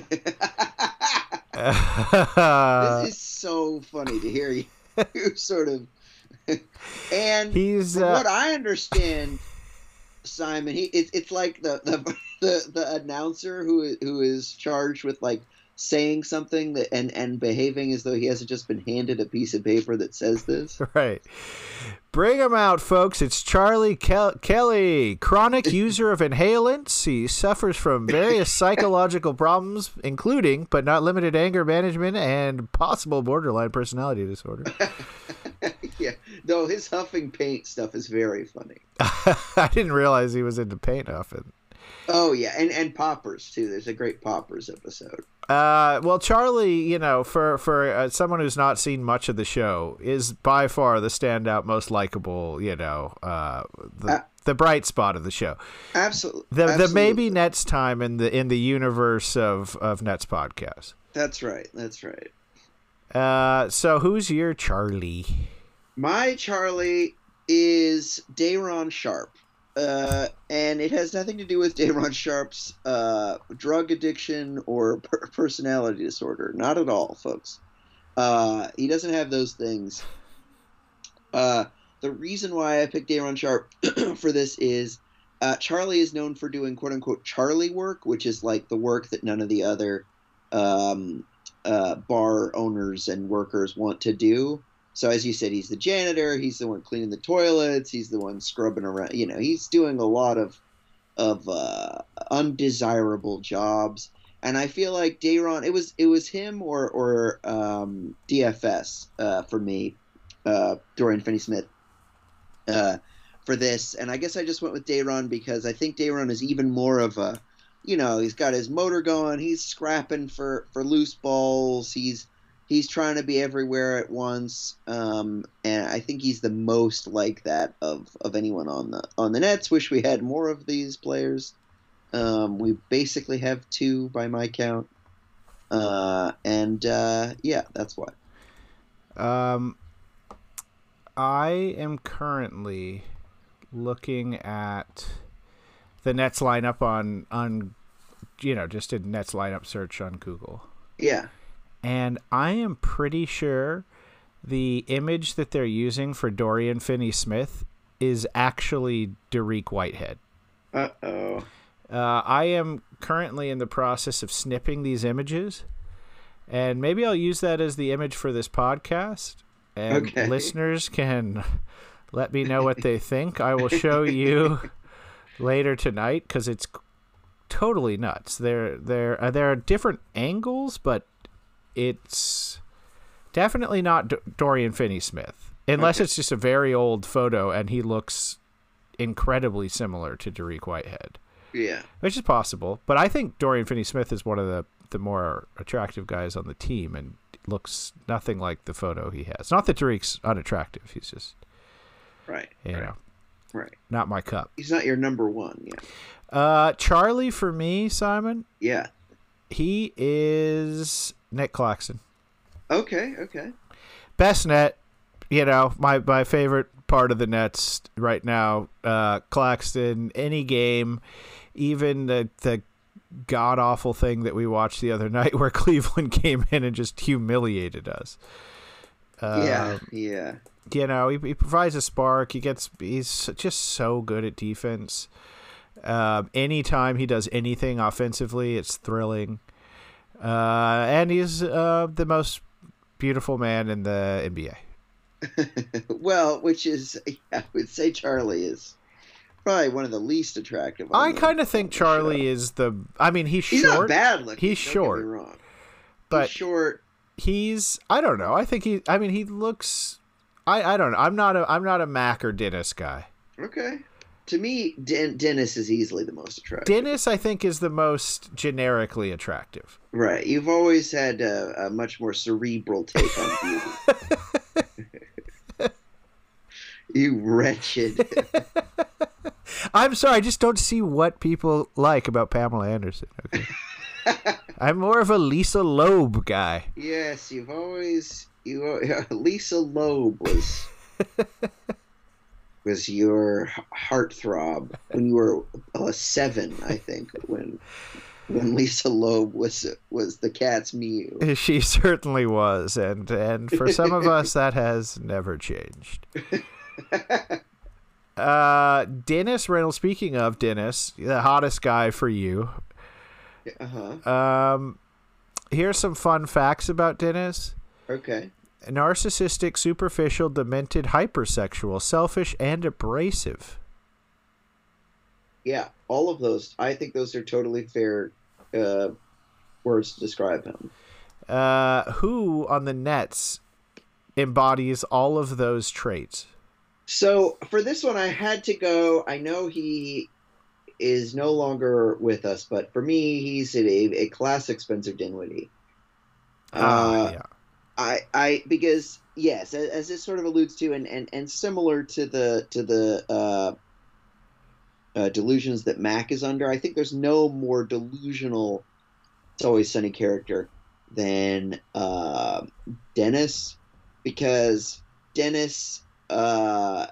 This is so funny to hear you, you sort of. And He's from uh, what I understand, Simon, he it's it's like the the the, the announcer who who is charged with like saying something that and and behaving as though he hasn't just been handed a piece of paper that says this. Right. Bring him out, folks. It's Charlie Kel- Kelly, chronic user of inhalants. He suffers from various psychological problems, including, but not limited, anger management and possible borderline personality disorder. Yeah, though his huffing paint stuff is very funny. I didn't realize he was into paint huffing. Oh, yeah, and, and Poppers, too. There's a great Poppers episode. Uh, well, Charlie, you know, for, for uh, someone who's not seen much of the show, is by far the standout, most likable, you know, uh, the, uh, the bright spot of the show. Absolutely. The, absolutely. the maybe Nets time in the in the universe of, of Nets podcast. That's right. That's right. Uh, so who's your Charlie? My Charlie is Dayron Sharp. Uh, and it has nothing to do with Dayron Sharp's uh, drug addiction or per- personality disorder. Not at all, folks. Uh, he doesn't have those things. Uh, the reason why I picked Dayron Sharp for this is uh, Charlie is known for doing quote-unquote Charlie work, which is like the work that none of the other um, uh, bar owners and workers want to do. So as you said, he's the janitor. He's the one cleaning the toilets. He's the one scrubbing around. You know, he's doing a lot of of uh, undesirable jobs. And I feel like Dayron, it was it was him or or um, D F S uh, for me, uh, Dorian Finney-Smith uh, for this. And I guess I just went with Dayron because I think Dayron is even more of a, you know, he's got his motor going. He's scrapping for for loose balls. He's He's trying to be everywhere at once, um, and I think he's the most like that of, of anyone on the on the Nets. Wish we had more of these players. Um, we basically have two by my count, uh, and uh, yeah, that's why. Um, I am currently looking at the Nets lineup on on, you know, just a Nets lineup search on Google. Yeah. And I am pretty sure the image that they're using for Dorian Finney-Smith is actually Dariq Whitehead. Uh-oh. Uh, I am currently in the process of snipping these images, and maybe I'll use that as the image for this podcast, and okay. listeners can let me know what they think. I will show you later tonight because it's totally nuts. There, there, uh, there are different angles, but it's definitely not D- Dorian Finney-Smith, unless okay. it's just a very old photo and he looks incredibly similar to Dariq Whitehead. Yeah. Which is possible. But I think Dorian Finney-Smith is one of the, the more attractive guys on the team and looks nothing like the photo he has. Not that Dariq's unattractive. He's just, right. you right. know, right. not my cup. He's not your number one. Yeah. Uh, Charlie for me, Simon. Yeah. He is Nick Claxton. Okay, okay. Best net, you know, my, my favorite part of the Nets right now. Uh, Claxton, any game, even the the god awful thing that we watched the other night where Cleveland came in and just humiliated us. Uh, yeah, yeah. You know, he, he provides a spark. He gets he's just so good at defense. Um, anytime he does anything offensively, it's thrilling. Uh, and he's uh, the most beautiful man in the N B A. Well, which is, yeah, I would say Charlie is probably one of the least attractive. I kind of think Charlie show. is the. I mean, he's, he's short. He's not bad looking. He's don't short. Get me wrong. But he's short. He's. I don't know. I think he. I mean, he looks. I. I don't know. I'm not a. I'm not a Mac or Dennis guy. Okay. To me, Den- Dennis is easily the most attractive. Dennis, I think, is the most generically attractive. Right. You've always had a, a much more cerebral take on beauty. You wretched. I'm sorry. I just don't see what people like about Pamela Anderson. Okay. I'm more of a Lisa Loeb guy. Yes, you've always. You Lisa Loeb was. was your heartthrob when you were uh, seven, I think, when when Lisa Loeb was was the cat's mew. She certainly was, and and for some of us, that has never changed. Uh, Dennis Reynolds. Speaking of Dennis, the hottest guy for you. Uh-huh. Um, Here's some fun facts about Dennis. Okay. Narcissistic, superficial, demented, hypersexual, selfish, and abrasive. Yeah, all of those. I think those are totally fair uh, words to describe him. Uh, who on the Nets embodies all of those traits? So for this one, I had to go. I know he is no longer with us, but for me, he's a, a classic Spencer Dinwiddie. Ah, Uh, yeah. I, I, because yes, as, as this sort of alludes to, and, and, and similar to the to the uh, uh, delusions that Mac is under, I think there's no more delusional It's Always Sunny character than uh, Dennis, because Dennis uh,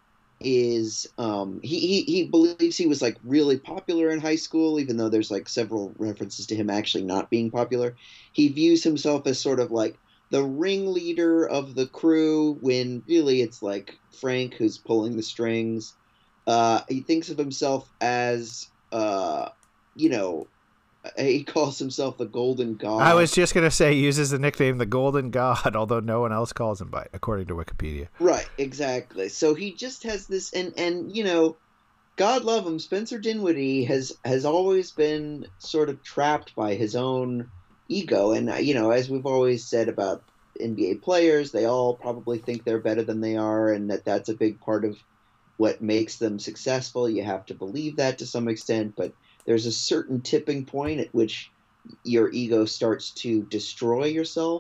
is um, he, he he believes he was like really popular in high school, even though there's like several references to him actually not being popular. He views himself as sort of like the ringleader of the crew, when really it's like Frank who's pulling the strings. Uh, he thinks of himself as uh, you know. He calls himself the Golden God. I was just going to say he uses the nickname the Golden God, although no one else calls him by it, according to Wikipedia. Right, exactly. So he just has this, and, and you know, God love him, Spencer Dinwiddie has, has always been sort of trapped by his own ego. And, you know, as we've always said about N B A players, they all probably think they're better than they are, and that that's a big part of what makes them successful. You have to believe that to some extent, but there's a certain tipping point at which your ego starts to destroy yourself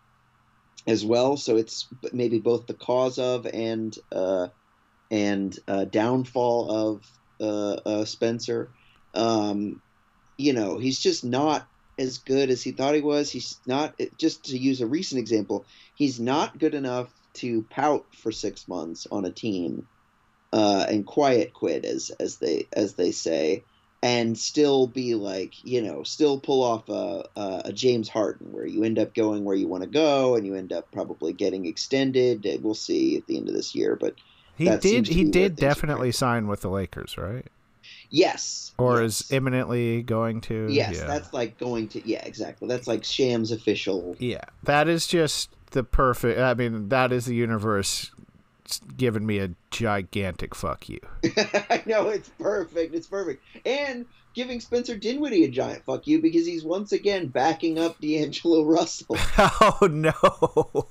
as well. So it's maybe both the cause of and uh, and uh, downfall of uh, uh, Spencer. Um, you know, he's just not as good as he thought he was. He's not, just to use a recent example, he's not good enough to pout for six months on a team uh, and quiet quit, as as they as they say. And still be like, you know, still pull off a, a, a James Harden, where you end up going where you want to go, and you end up probably getting extended. We'll see at the end of this year, but he did he did definitely sign with the Lakers, right? Yes. Or yes. is imminently going to. Yes, yeah. That's like going to. Yeah, exactly. That's like Shams official. Yeah, that is just the perfect. I mean, that is the universe giving me a gigantic fuck you. I know, it's perfect. It's perfect. And giving Spencer Dinwiddie a giant fuck you, because he's once again backing up D'Angelo Russell. Oh no.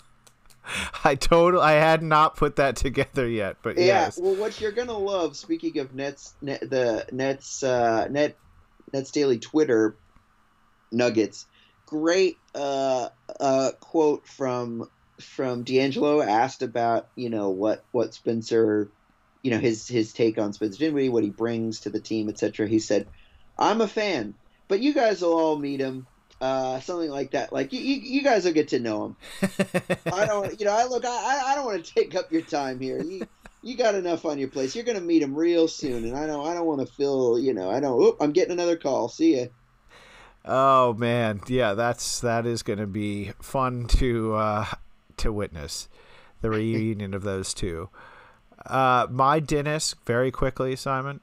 I total I had not put that together yet, but yeah, yes. Well, what you're gonna love, speaking of Nets, net, the Nets, uh, Net, Nets Daily Twitter nuggets, great uh, uh, quote from from D'Angelo, asked about, you know, what what Spencer, you know, his his take on Spencer Dinwiddie, what he brings to the team, et cetera. He said, "I'm a fan, but you guys will all meet him." Uh, something like that. Like, you, you, you guys will get to know him. I don't, you know, I look, I, I don't want to take up your time here. You, you got enough on your place. You're going to meet him real soon. And I don't, I don't want to feel, you know, I don't, oop, I'm getting another call. See ya. Oh man. Yeah, that's, that is going to be fun to, uh, to witness the reunion of those two. Uh, my Dennis, very quickly, Simon,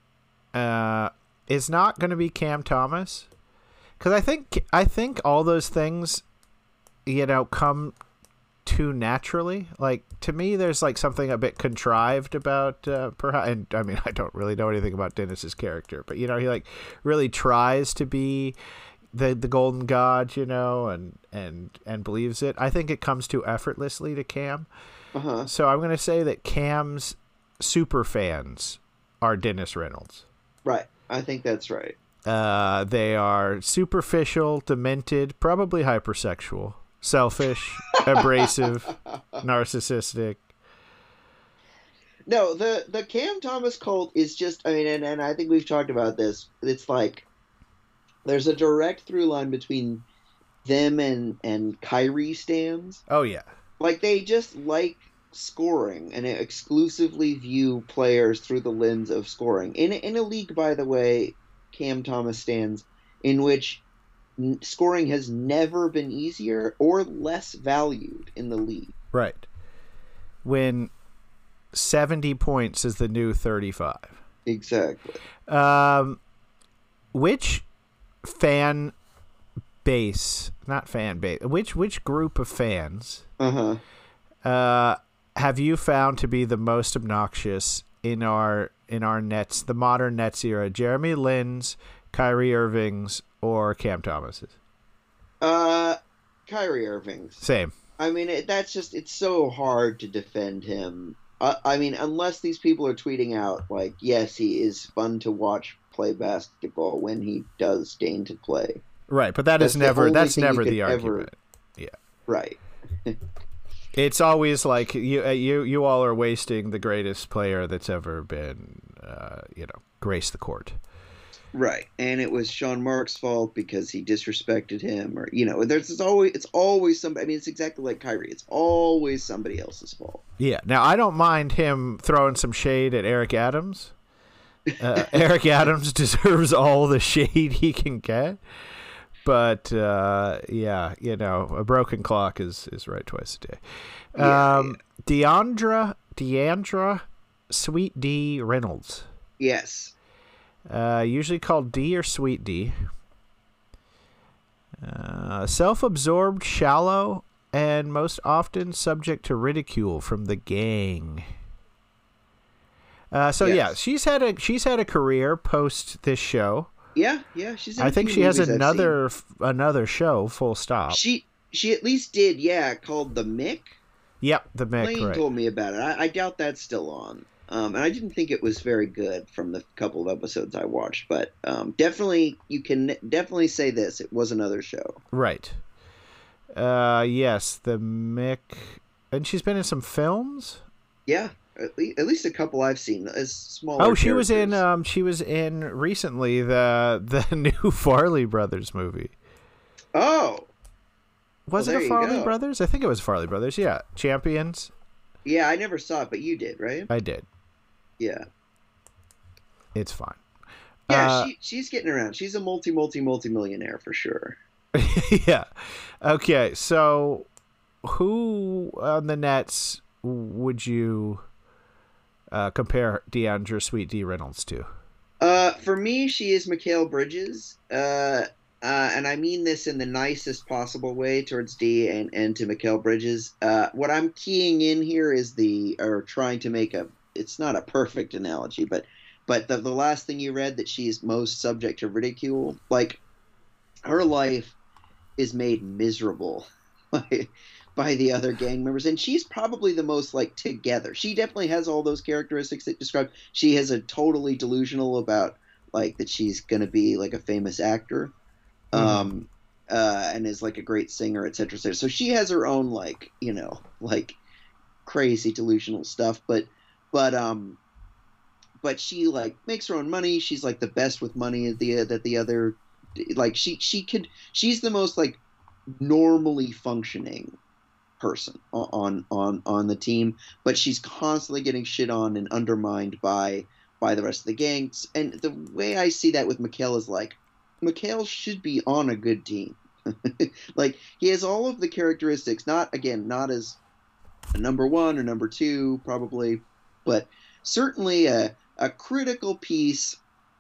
uh, is not going to be Cam Thomas. Because I think I think all those things, you know, come too naturally. Like, to me, there's like something a bit contrived about uh, perhaps. And I mean, I don't really know anything about Dennis's character, but you know, he like really tries to be the the golden god, you know, and and and believes it. I think it comes too effortlessly to Cam. Uh-huh. So I'm going to say that Cam's super fans are Dennis Reynolds. Right. I think that's right. Uh, they are superficial, demented, probably hypersexual, selfish, abrasive, narcissistic. No, the, the Cam Thomas cult is just, I mean, and, and I think we've talked about this. It's like there's a direct through line between them and, and Kyrie stans. Oh, yeah. Like, they just like scoring and exclusively view players through the lens of scoring. In, in a league, by the way, Cam Thomas stands, in which n- scoring has never been easier or less valued in the league. Right. When seventy points is the new thirty-five. Exactly. Um, which fan base, not fan base, which which group of fans Uh-huh. uh, have you found to be the most obnoxious in our in our Nets, the modern Nets era? Jeremy Lin's, Kyrie Irving's, or Cam Thomas's? Uh, Kyrie Irving's. Same. I mean, it, that's just, it's so hard to defend him. Uh, I mean, unless these people are tweeting out, like, yes, he is fun to watch play basketball when he does deign to play. Right, but that That's is the never only that's thing you never could the ever- argument. Yeah. Right. It's always like you uh, you you all are wasting the greatest player that's ever been uh, you know, graced the court. Right. And it was Sean Marks' fault because he disrespected him, or, you know, there's it's always, it's always somebody, I mean, it's exactly like Kyrie. It's always somebody else's fault. Yeah. Now, I don't mind him throwing some shade at Eric Adams. Uh, Eric Adams deserves all the shade he can get. But, uh, yeah, you know, a broken clock is, is right twice a day. Yeah, Um, Deandra, Deandra Sweet D Reynolds. Yes. Uh, usually called D or Sweet D. Uh, self-absorbed, shallow, and most often subject to ridicule from the gang. Uh, so Yes. yeah, she's had a she's had a career post this show. Yeah, yeah. She's in a I think few she has movies I've another f- another show. Full stop. seen. She she at least did, yeah, called The Mick. Yep, the Mick. Lane Right. told me about it. I, I doubt that's still on. Um, and I didn't think it was very good from the couple of episodes I watched, but um, definitely you can definitely say this: it was another show. Right. Uh, yes, the Mick, and she's been in some films. Yeah, at least, at least a couple I've seen. As smaller. Oh, she was in. characters. Um, she was in recently the the new Farley Brothers movie. Oh, Was Well, it there a you Farley go. Brothers? I think it was Farley Brothers. Yeah, Champions. yeah. I never saw it, but you did, right? I did. Yeah. It's fine. Yeah, Uh, she she's getting around. She's a multi multi multi millionaire for sure. yeah. Okay, so who on the Nets would you uh, compare Deandra Sweet D Reynolds to? Uh, for me, she is Mikal Bridges. Uh, uh, and I mean this in the nicest possible way towards D and, and to Mikal Bridges. Uh, what I'm keying in here is the, or trying to make a, it's not a perfect analogy, but, but the, the last thing you read, that she's most subject to ridicule, like her life is made miserable by, by the other gang members. And she's probably the most like together. She definitely has all those characteristics that describe, she has a totally delusional about like that she's going to be like a famous actor. Mhm. Um, uh, and is like a great singer, et cetera, et cetera. So she has her own like, you know, like crazy delusional stuff, but, but, um, but she like makes her own money. She's like the best with money at the, that the other, like she, she could, she's the most like normally functioning person on, on, on the team, but she's constantly getting shit on and undermined by, by the rest of the gangs. And the way I see that with Mikal is like, Mikal should be on a good team. Like he has all of the characteristics, not again, not as a number one or number two probably, but certainly a, a critical piece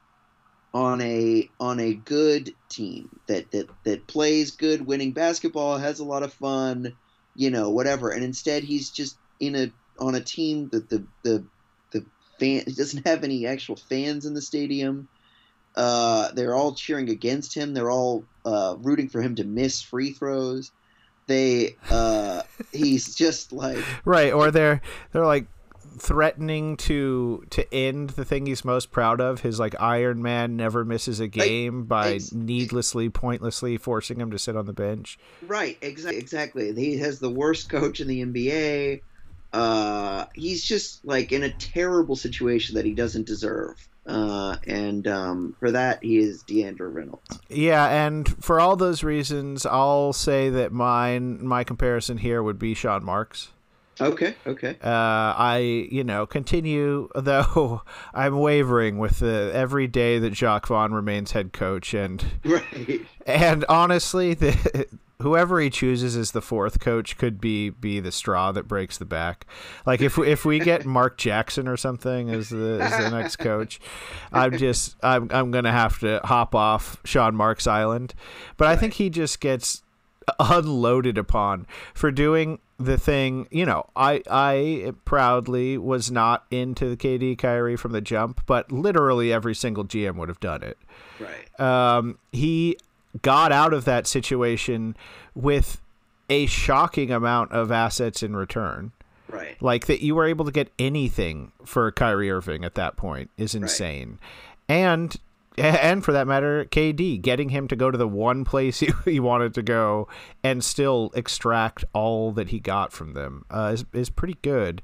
on a on a good team that, that that plays good winning basketball, has a lot of fun, you know, whatever. And instead he's just in a on a team that the the the fan, he doesn't have any actual fans in the stadium. Uh, they're all cheering against him. They're all uh, rooting for him to miss free throws. They, uh, he's just like Right, or they're they're like threatening to to end the thing he's most proud of, his like Iron Man never misses a game, by ex- needlessly, pointlessly forcing him to sit on the bench. right, exactly, exactly. He has the worst coach in the N B A. Uh, he's just like in a terrible situation that he doesn't deserve. Uh, and um, for that, he is Deandra Reynolds. Yeah, and for all those reasons, I'll say that mine my comparison here would be Sean Marks. Okay, okay. Uh, I, you know, continue, though I'm wavering with the every day that Jacques Vaughn remains head coach, and Right. and honestly, the whoever he chooses as the fourth coach could be be the straw that breaks the back. Like if if we get Mark Jackson or something as the as the next coach, I'm just I'm I'm gonna have to hop off Sean Marks Island. But right. I think he just gets unloaded upon for doing the thing. You know, I I proudly was not into the K D Kyrie from the jump, but literally every single G M would have done it. Right. Um, he got out of that situation with a shocking amount of assets in return. Right. Like that you were able to get anything for Kyrie Irving at that point is insane. Right. And and for that matter, K D, getting him to go to the one place he, he wanted to go and still extract all that he got from them uh, is is pretty good.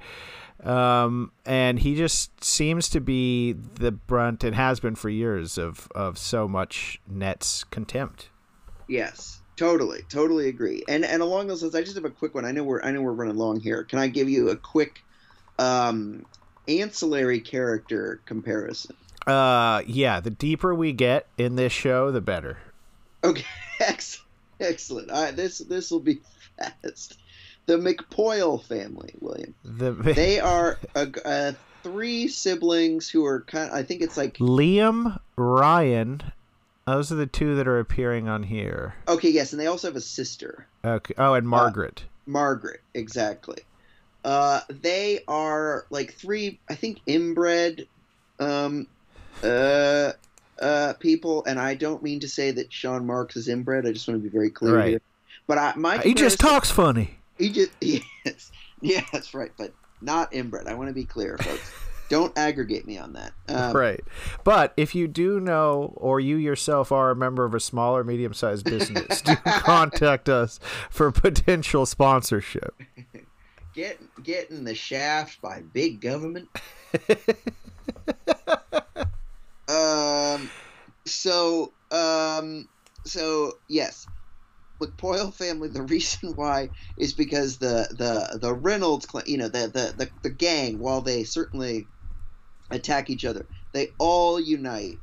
Um, and he just seems to be the brunt, and has been for years, of, of so much Nets contempt. Yes, totally, totally agree. And and along those lines, I just have a quick one. I know we're I know we're running long here. Can I give you a quick um, ancillary character comparison? Uh, yeah. The deeper we get in this show, the better. Okay, excellent, excellent. All right, this this will be fast. The McPoyle family, William. The they are a, a three siblings who are kind of, I think it's like Liam, Ryan. Those are the two that are appearing on here. Okay, yes, and they also have a sister. Okay. Oh, and Margaret. Uh, Margaret, exactly. Uh, they are like three, I think, inbred um, uh, uh, people, and I don't mean to say that Sean Marks is inbred. I just want to be very clear right. here. But I, my he just talks funny. He just yes, yeah, that's right, but not inbred. I want to be clear, folks. Don't aggregate me on that. Um, right. But if you do know, or you yourself are a member of a small or medium-sized business, do contact us for potential sponsorship. Get getting the shaft by big government. um. So um. So yes. McPoyle family, the reason why is because the the the Reynolds, you know, the the the, the gang, while they certainly attack each other, they all unite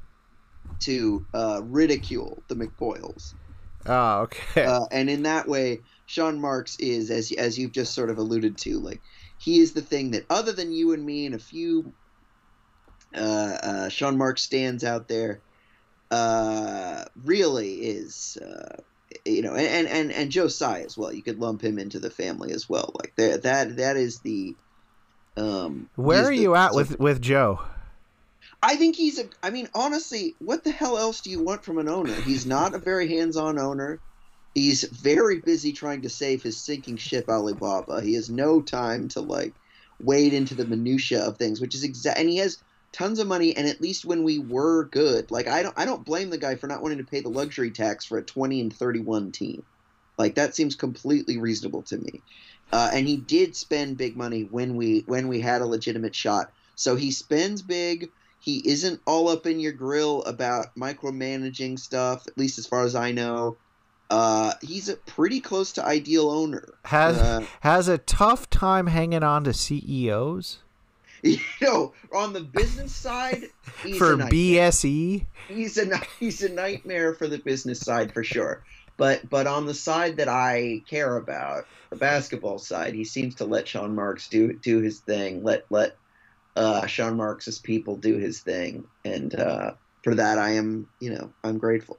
to uh, ridicule the McPoyles. Oh, okay. Uh, and in that way, Sean Marks is, as as you've just sort of alluded to, like he is the thing that, other than you and me and a few, uh, uh, Sean Marks stands out there. Uh, really is. Uh, You know, and, and, and Josiah as well. You could lump him into the family as well. Like that that that is the. Um, Where are the, you at so, with with Joe? I think he's a. I mean, honestly, what the hell else do you want from an owner? He's not a very hands-on owner. He's very busy trying to save his sinking ship, Alibaba. He has no time to like wade into the minutia of things, which is exact. And he has tons of money, and at least when we were good, like I don't I don't blame the guy for not wanting to pay the luxury tax for a twenty and thirty-one team. Like that seems completely reasonable to me. Uh, and he did spend big money when we when we had a legitimate shot. So he spends big. He isn't all up in your grill about micromanaging stuff, at least as far as I know. Uh, he's a pretty close to ideal owner. Has uh, has a tough time hanging on to C E Os. You know, on the business side, he's for a B S E, he's a he's a nightmare for the business side for sure. But but on the side that I care about, the basketball side, he seems to let Sean Marks do do his thing. Let let uh, Sean Marks' people do his thing, and uh, for that I am you know I'm grateful.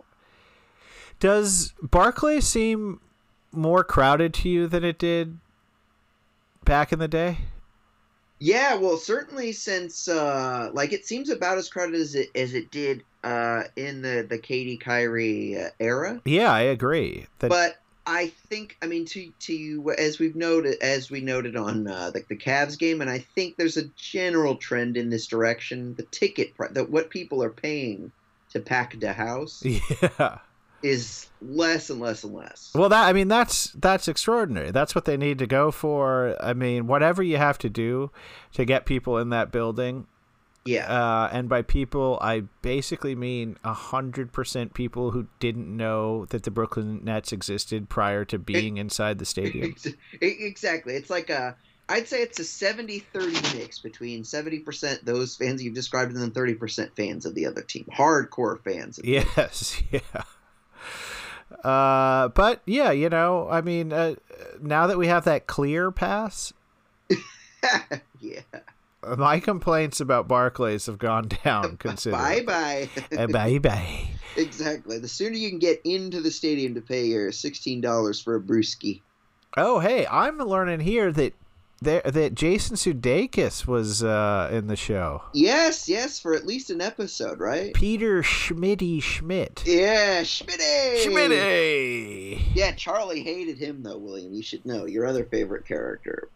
Does Barclays seem more crowded to you than it did back in the day? Yeah, well, certainly since uh, like it seems about as crowded as it as it did uh, in the the K D Kyrie uh, era. Yeah, I agree. That... But I think, I mean, to to as we've noted as we noted on uh, the the Cavs game, and I think there's a general trend in this direction. The ticket, that what people are paying to pack the house, yeah, is less and less and less. Well, that I mean, that's that's extraordinary. That's what they need to go for. I mean, whatever you have to do to get people in that building. Yeah. Uh, and by people, I basically mean a hundred percent people who didn't know that the Brooklyn Nets existed prior to being it, inside the stadium. Exactly. It's like a, I'd say it's a seventy thirty mix between seventy percent those fans you've described and then thirty percent fans of the other team. Hardcore fans. Yes. Yeah. Uh, but yeah, you know, I mean, uh, now that we have that clear pass, yeah. my complaints about Barclays have gone down considerably. Bye bye. uh, bye bye. Exactly. The sooner you can get into the stadium to pay your sixteen dollars for a brewski. Oh, hey, I'm learning here that there that Jason Sudeikis was uh, in the show. Yes, yes, for at least an episode, right? Peter Schmitty Schmidt. Yeah, Schmitty. Schmitty. Yeah, Charlie hated him though, William. You should know your other favorite character.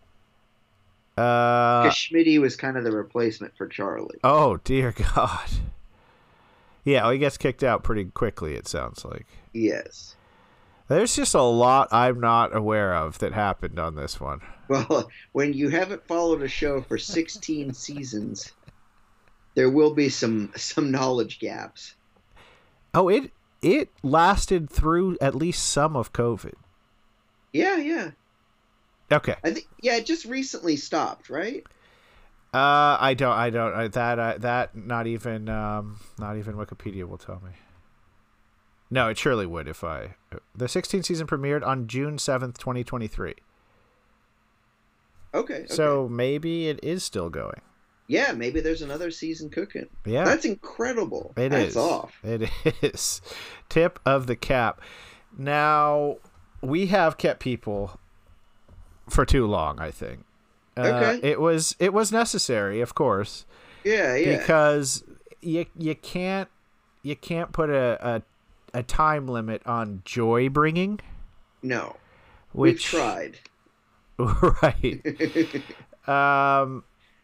Uh, Because Schmitty was kind of the replacement for Charlie. Oh dear God. Yeah, well, he gets kicked out pretty quickly. It sounds like. Yes. There's just a lot I'm not aware of that happened on this one. Well, when you haven't followed a show for sixteen seasons, there will be some some knowledge gaps. Oh, it it lasted through at least some of COVID. Yeah, yeah. Okay. I think yeah, it just recently stopped, right? Uh, I don't, I don't, I, that, I, that, not even, um, not even Wikipedia will tell me. No, it surely would if I. The sixteenth season premiered on June seventh, twenty twenty-three. Okay, okay. So maybe it is still going. Yeah, maybe there's another season cooking. Yeah. That's incredible. It That's is. off. It is. Tip of the cap. Now, we have kept people for too long, I think. Uh, Okay. It was it was necessary, of course. Yeah, yeah. Because you you can't you can't put a, a a time limit on joy bringing. No. Which, We've tried. Right. um,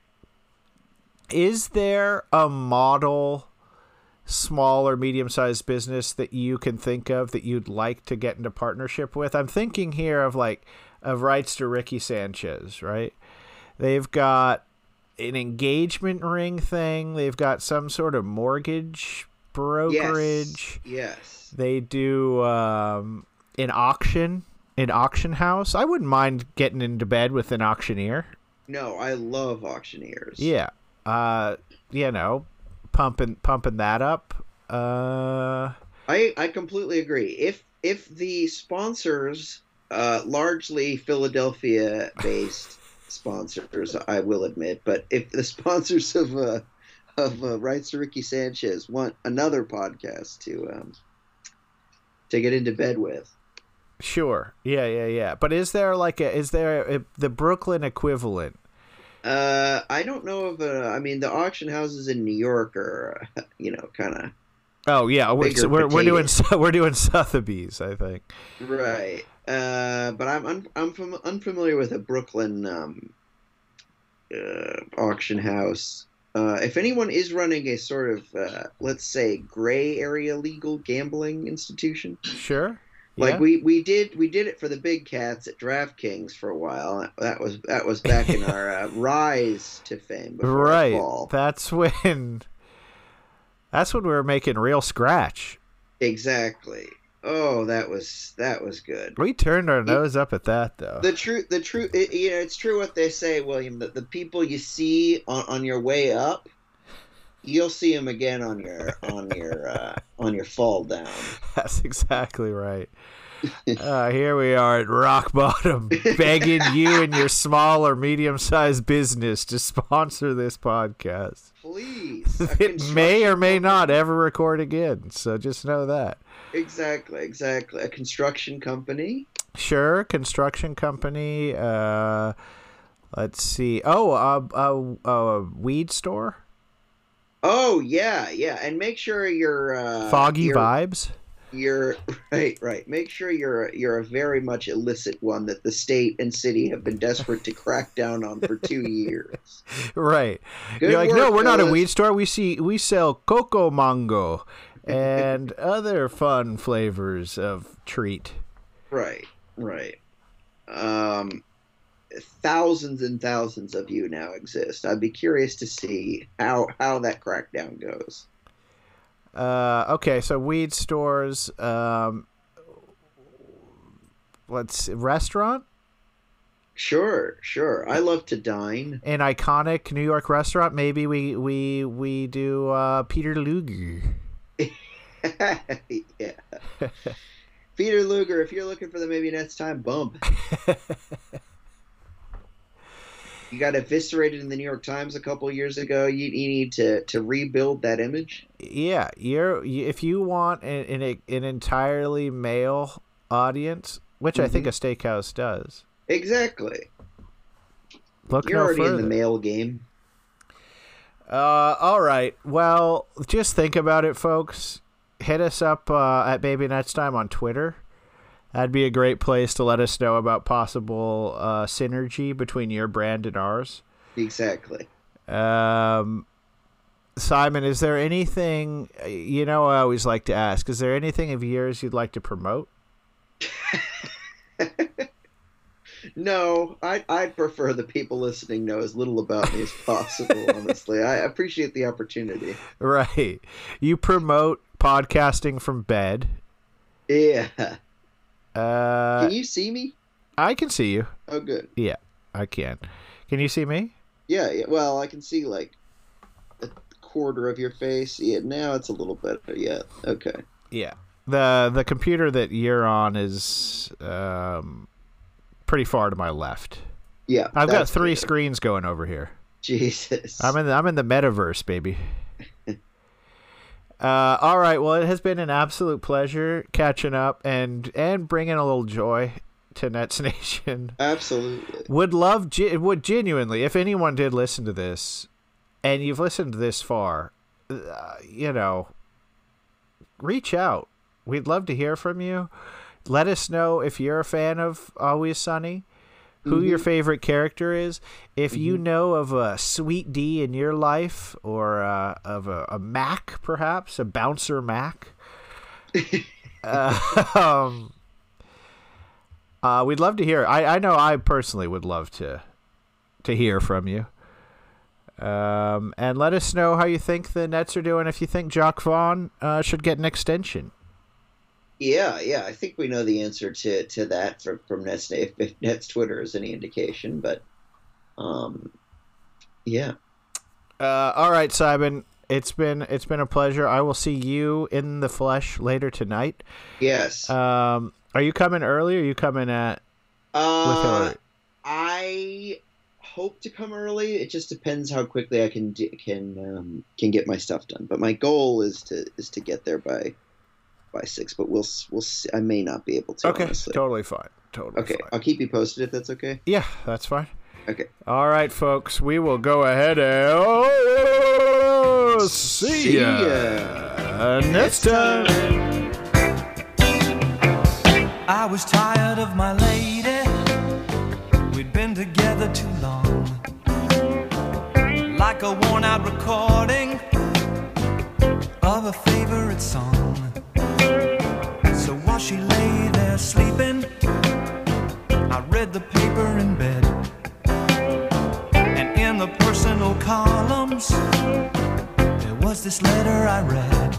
is there a model small or medium-sized business that you can think of that you'd like to get into partnership with? I'm thinking here of like of Rights to Ricky Sanchez, right? They've got an engagement ring thing. They've got some sort of mortgage brokerage. Yes. yes. They do um, an auction, an auction house. I wouldn't mind getting into bed with an auctioneer. No, I love auctioneers. Yeah. Uh, you know, pumping pumping that up. Uh, I I completely agree. If if the sponsors, uh, largely Philadelphia-based sponsors, I will admit, but if the sponsors of uh, of uh, Rights to Ricky Sanchez want another podcast to um to get into bed with. Sure. Yeah, yeah, yeah. But is there like a is there a, the Brooklyn equivalent? Uh, I don't know if uh, I mean the auction houses in New York are uh, you know kind of. Oh yeah, we're Bigger we're, we're doing potatoes. we're doing Sotheby's, I think. Right. Uh, but I'm un- I'm fam- unfamiliar with a Brooklyn um, uh, auction house. Uh, if anyone is running a sort of, uh, let's say, gray area legal gambling institution, Sure. like Yeah. we, we did we did it for the big cats at DraftKings for a while. That was that was back in our uh, rise to fame before our Right. fall. That's when. That's when we were making real scratch. Exactly. Oh, that was that was good. We turned our nose up at that, though. The truth, the truth, it, you know, it's true what they say, William. That the people you see on, on your way up, you'll see them again on your on your uh, on your fall down. That's exactly right. Uh, here we are at rock bottom, begging you and your small or medium-sized business to sponsor this podcast. Please, a It may or may construction not ever record again, so just know that. Exactly, exactly. A construction company. Sure, construction company. Uh, let's see. Oh, a, a, a weed store. Oh yeah, yeah, and make sure you're uh, Foggy you're, vibes. You're right, right. Make sure you're you're a very much illicit one that the state and city have been desperate to crack down on for two years. Right. Good You're like, work, no, we're not a fellas." weed store. We see we sell cocoa mango and other fun flavors of treat. Right, right. Um, thousands and thousands of you now exist. I'd be curious to see how how that crackdown goes. Uh, okay, so weed stores. Um, let's see, restaurant. Sure, sure. I love to dine. An iconic New York restaurant. Maybe we we we do uh, Peter Luger. Yeah. Peter Luger, if you're looking for the Maybe Next Time bump. You got eviscerated in the New York Times a couple of years ago. You, you need to, to rebuild that image. Yeah, you're if you want an an, an entirely male audience, which mm-hmm. I think a steakhouse does. Exactly. Look you're no already further. in the male game. Uh, all right. Well, just think about it, folks. Hit us up uh, at Maybe Next Time on Twitter. That'd be a great place to let us know about possible uh, synergy between your brand and ours. Exactly. Um, Simon, is there anything, you know, I always like to ask, is there anything of yours you'd like to promote? No, I, I'd prefer the people listening know as little about me as possible, honestly. I appreciate the opportunity. Right. You promote podcasting from bed. Yeah. Uh, can you see me? I can see you. Oh, good. Yeah, I can. Can you see me? Yeah, yeah. Well, I can see like a quarter of your face. Yeah, now it's a little better. Yeah. Okay. Yeah. The the computer that you're on is um, pretty far to my left. Yeah. I've got three clear. screens going over here. Jesus. I'm in the, I'm in the metaverse, baby. Uh, all right. Well, it has been an absolute pleasure catching up and and bringing a little joy to Nets Nation. Absolutely. Would love would genuinely, if anyone did listen to this, and you've listened this far, uh, you know, reach out. We'd love to hear from you. Let us know if you're a fan of Always Sunny, who mm-hmm. your favorite character is. If mm-hmm. you know of a Sweet D in your life, or uh, of a, a Mac, perhaps, a bouncer Mac. uh, um, uh, we'd love to hear. I, I know I personally would love to to hear from you. Um, and let us know how you think the Nets are doing. If you think Jacques Vaughn uh, should get an extension. Yeah, yeah, I think we know the answer to, to that from from Nets if, if Nets Twitter is any indication. But, um, yeah. Uh, all right, Simon. It's been it's been a pleasure. I will see you in the flesh later tonight. Yes. Um, are you coming early? Or are you coming at uh, with Hillary? I hope to come early. It just depends how quickly I can do, can um, can get my stuff done. But my goal is to is to get there by. by six, but we'll we'll see. I may not be able to. Okay, honestly. Totally fine. Totally okay, fine. I'll keep you posted if that's okay. Yeah, that's fine. Okay. All right, folks, we will go ahead and oh, see, see ya, ya next time. I was tired of my lady. We'd been together too long, like a worn-out recording of a favorite song. So while she lay there sleeping, I read the paper in bed, and in the personal columns there was this letter I read.